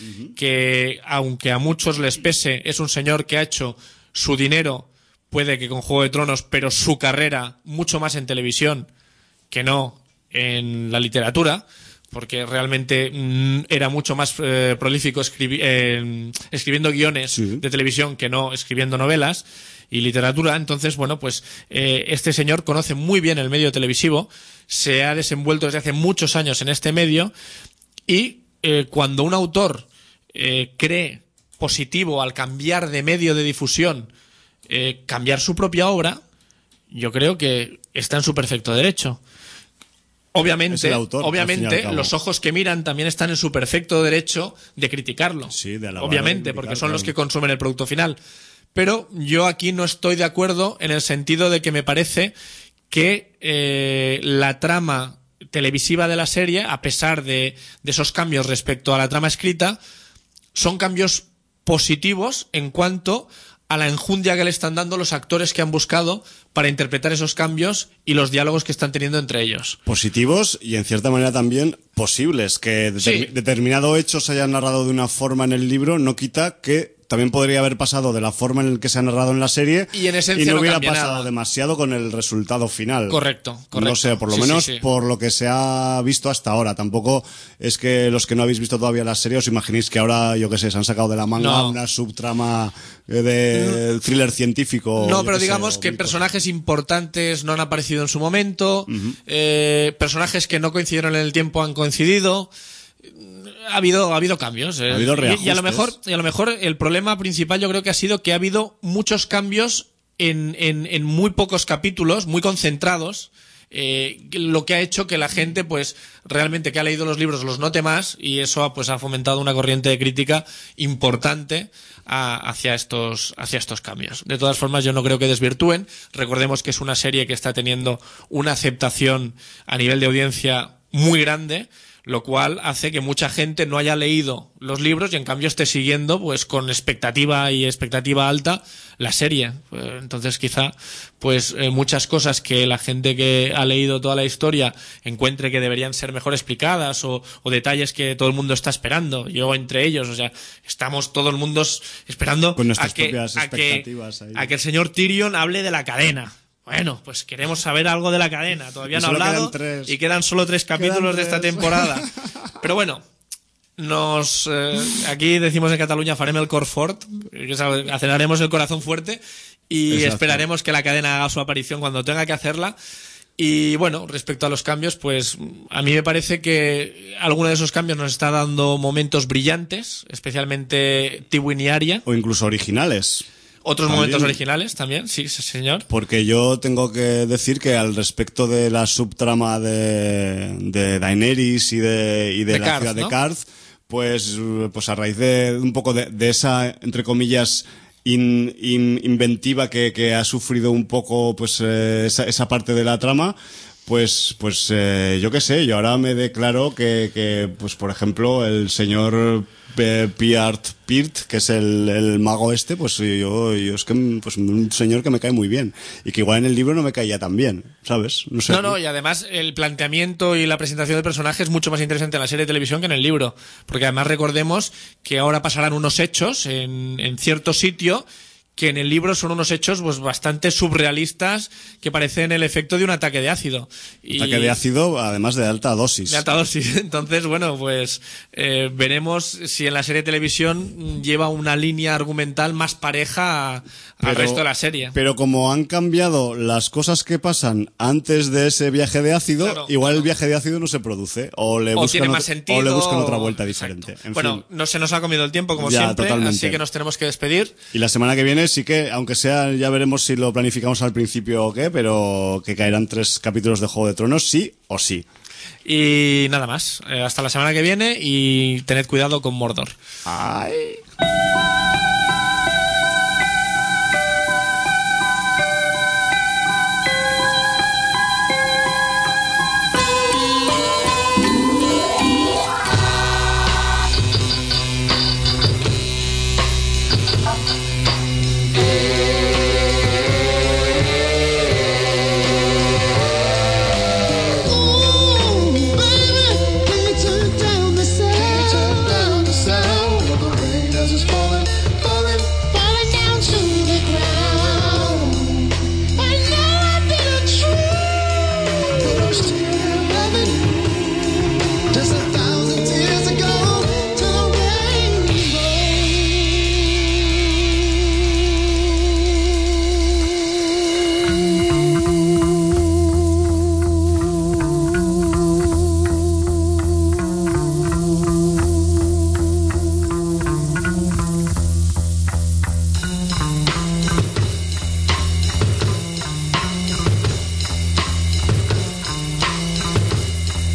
que aunque a muchos les pese, es un señor que ha hecho su dinero, puede que con Juego de Tronos, pero su carrera mucho más en televisión que no en la literatura, porque realmente mm, era mucho más eh, prolífico escribi- eh, escribiendo guiones Sí. de televisión que no escribiendo novelas y literatura. Entonces, bueno, pues eh, este señor conoce muy bien el medio televisivo, se ha desenvuelto desde hace muchos años en este medio y eh, cuando un autor eh, cree positivo al cambiar de medio de difusión, eh, cambiar su propia obra, yo creo que está en su perfecto derecho. Es Obviamente, el autor, al fin y al obviamente cabo. los ojos que miran también están en su perfecto derecho de criticarlo. Sí, de alabar, obviamente, de porque criticar, son los claro. que consumen el producto final. pero yo aquí no estoy de acuerdo en el sentido de que me parece que eh, la trama televisiva de la serie, a pesar de, de esos cambios respecto a la trama escrita, son cambios positivos en cuanto a la enjundia que le están dando los actores que han buscado para interpretar esos cambios y los diálogos que están teniendo entre ellos. Positivos y en cierta manera también posibles. Que determin- Sí. determinado hecho se haya narrado de una forma en el libro no quita que también podría haber pasado de la forma en la que se ha narrado en la serie Y en esencia no no hubiera cambia pasado nada. demasiado con el resultado final. Correcto, correcto. No sé, por lo Sí, menos sí, sí. por lo que se ha visto hasta ahora. Tampoco es que los que no habéis visto todavía la serie os imaginéis que ahora, yo qué sé, se han sacado de la manga No. una subtrama eh, de thriller científico. No, yo pero qué sé, digamos o que mil personajes importantes no han aparecido en su momento, eh, personajes que no coincidieron en el tiempo han coincidido. Ha habido, ha habido cambios. eh. Ha habido y, y a lo reajustes. mejor, y a lo mejor el problema principal yo creo que ha sido que ha habido muchos cambios en, en, en muy pocos capítulos, muy concentrados. Eh, lo que ha hecho que la gente, pues, realmente que ha leído los libros los note más, y eso pues ha fomentado una corriente de crítica importante a- hacia estos, hacia estos cambios. De todas formas, yo no creo que desvirtúen. Recordemos que es una serie que está teniendo una aceptación a nivel de audiencia muy grande, lo cual hace que mucha gente no haya leído los libros y en cambio esté siguiendo pues con expectativa y expectativa alta la serie. Eh, Entonces quizá pues eh, muchas cosas que la gente que ha leído toda la historia encuentre que deberían ser mejor explicadas o, o detalles que todo el mundo está esperando, yo entre ellos, o sea, estamos todo el mundo esperando Con nuestras a que, propias a que, expectativas ahí. a que el señor Tyrion hable de la cadena. Bueno, pues queremos saber algo de la cadena. Todavía Y no ha solo hablado quedan tres. y quedan solo tres capítulos de esta tres. temporada. Pero bueno, nos eh, aquí decimos en Cataluña farem el cor fort, que es, aceleraremos el corazón fuerte y Exacto. esperaremos que la cadena haga su aparición cuando tenga que hacerla. Y bueno, respecto a los cambios, pues a mí me parece que alguno de esos cambios nos está dando momentos brillantes, especialmente Tywin y Arya. O incluso originales. Otros También. momentos originales también, sí, sí, señor. Porque yo tengo que decir que al respecto de la subtrama de, de Daenerys y de, y de, De la Karth, ciudad de ¿no? Karth, pues, pues a raíz de un poco de, de esa, entre comillas, in- in- inventiva que, que ha sufrido un poco pues eh, esa, esa parte de la trama, pues, pues eh, yo qué sé, yo ahora me declaro que, que pues por ejemplo, el señor P- Piart Pirt, que es el, el mago este, pues yo, yo es que pues un señor que me cae muy bien y que igual en el libro no me caía tan bien, ¿sabes? No sé. No, no, y además el planteamiento y la presentación del personaje es mucho más interesante en la serie de televisión que en el libro, porque además recordemos que ahora pasarán unos hechos en, en cierto sitio que en el libro son unos hechos pues bastante surrealistas que parecen el efecto de un ataque de ácido. Y Ataque de ácido, además de alta dosis. de alta dosis. Entonces, bueno, pues eh, veremos si en la serie de televisión lleva una línea argumental más pareja a- al Pero- resto de la serie. Pero como han cambiado las cosas que pasan antes de ese viaje de ácido, Claro, igual claro. el viaje de ácido no se produce. O le, O buscan, tiene ot- más sentido. o le buscan otra vuelta Exacto. diferente. En Bueno, fin. no se nos ha comido el tiempo, como Ya, siempre, totalmente. así que nos tenemos que despedir. Y la semana que viene sí que, aunque sea, ya veremos si lo planificamos al principio o qué, pero que caerán tres capítulos de Juego de Tronos, sí o sí. Y nada más. Eh, hasta la semana que viene y tened cuidado con Mordor. Ay.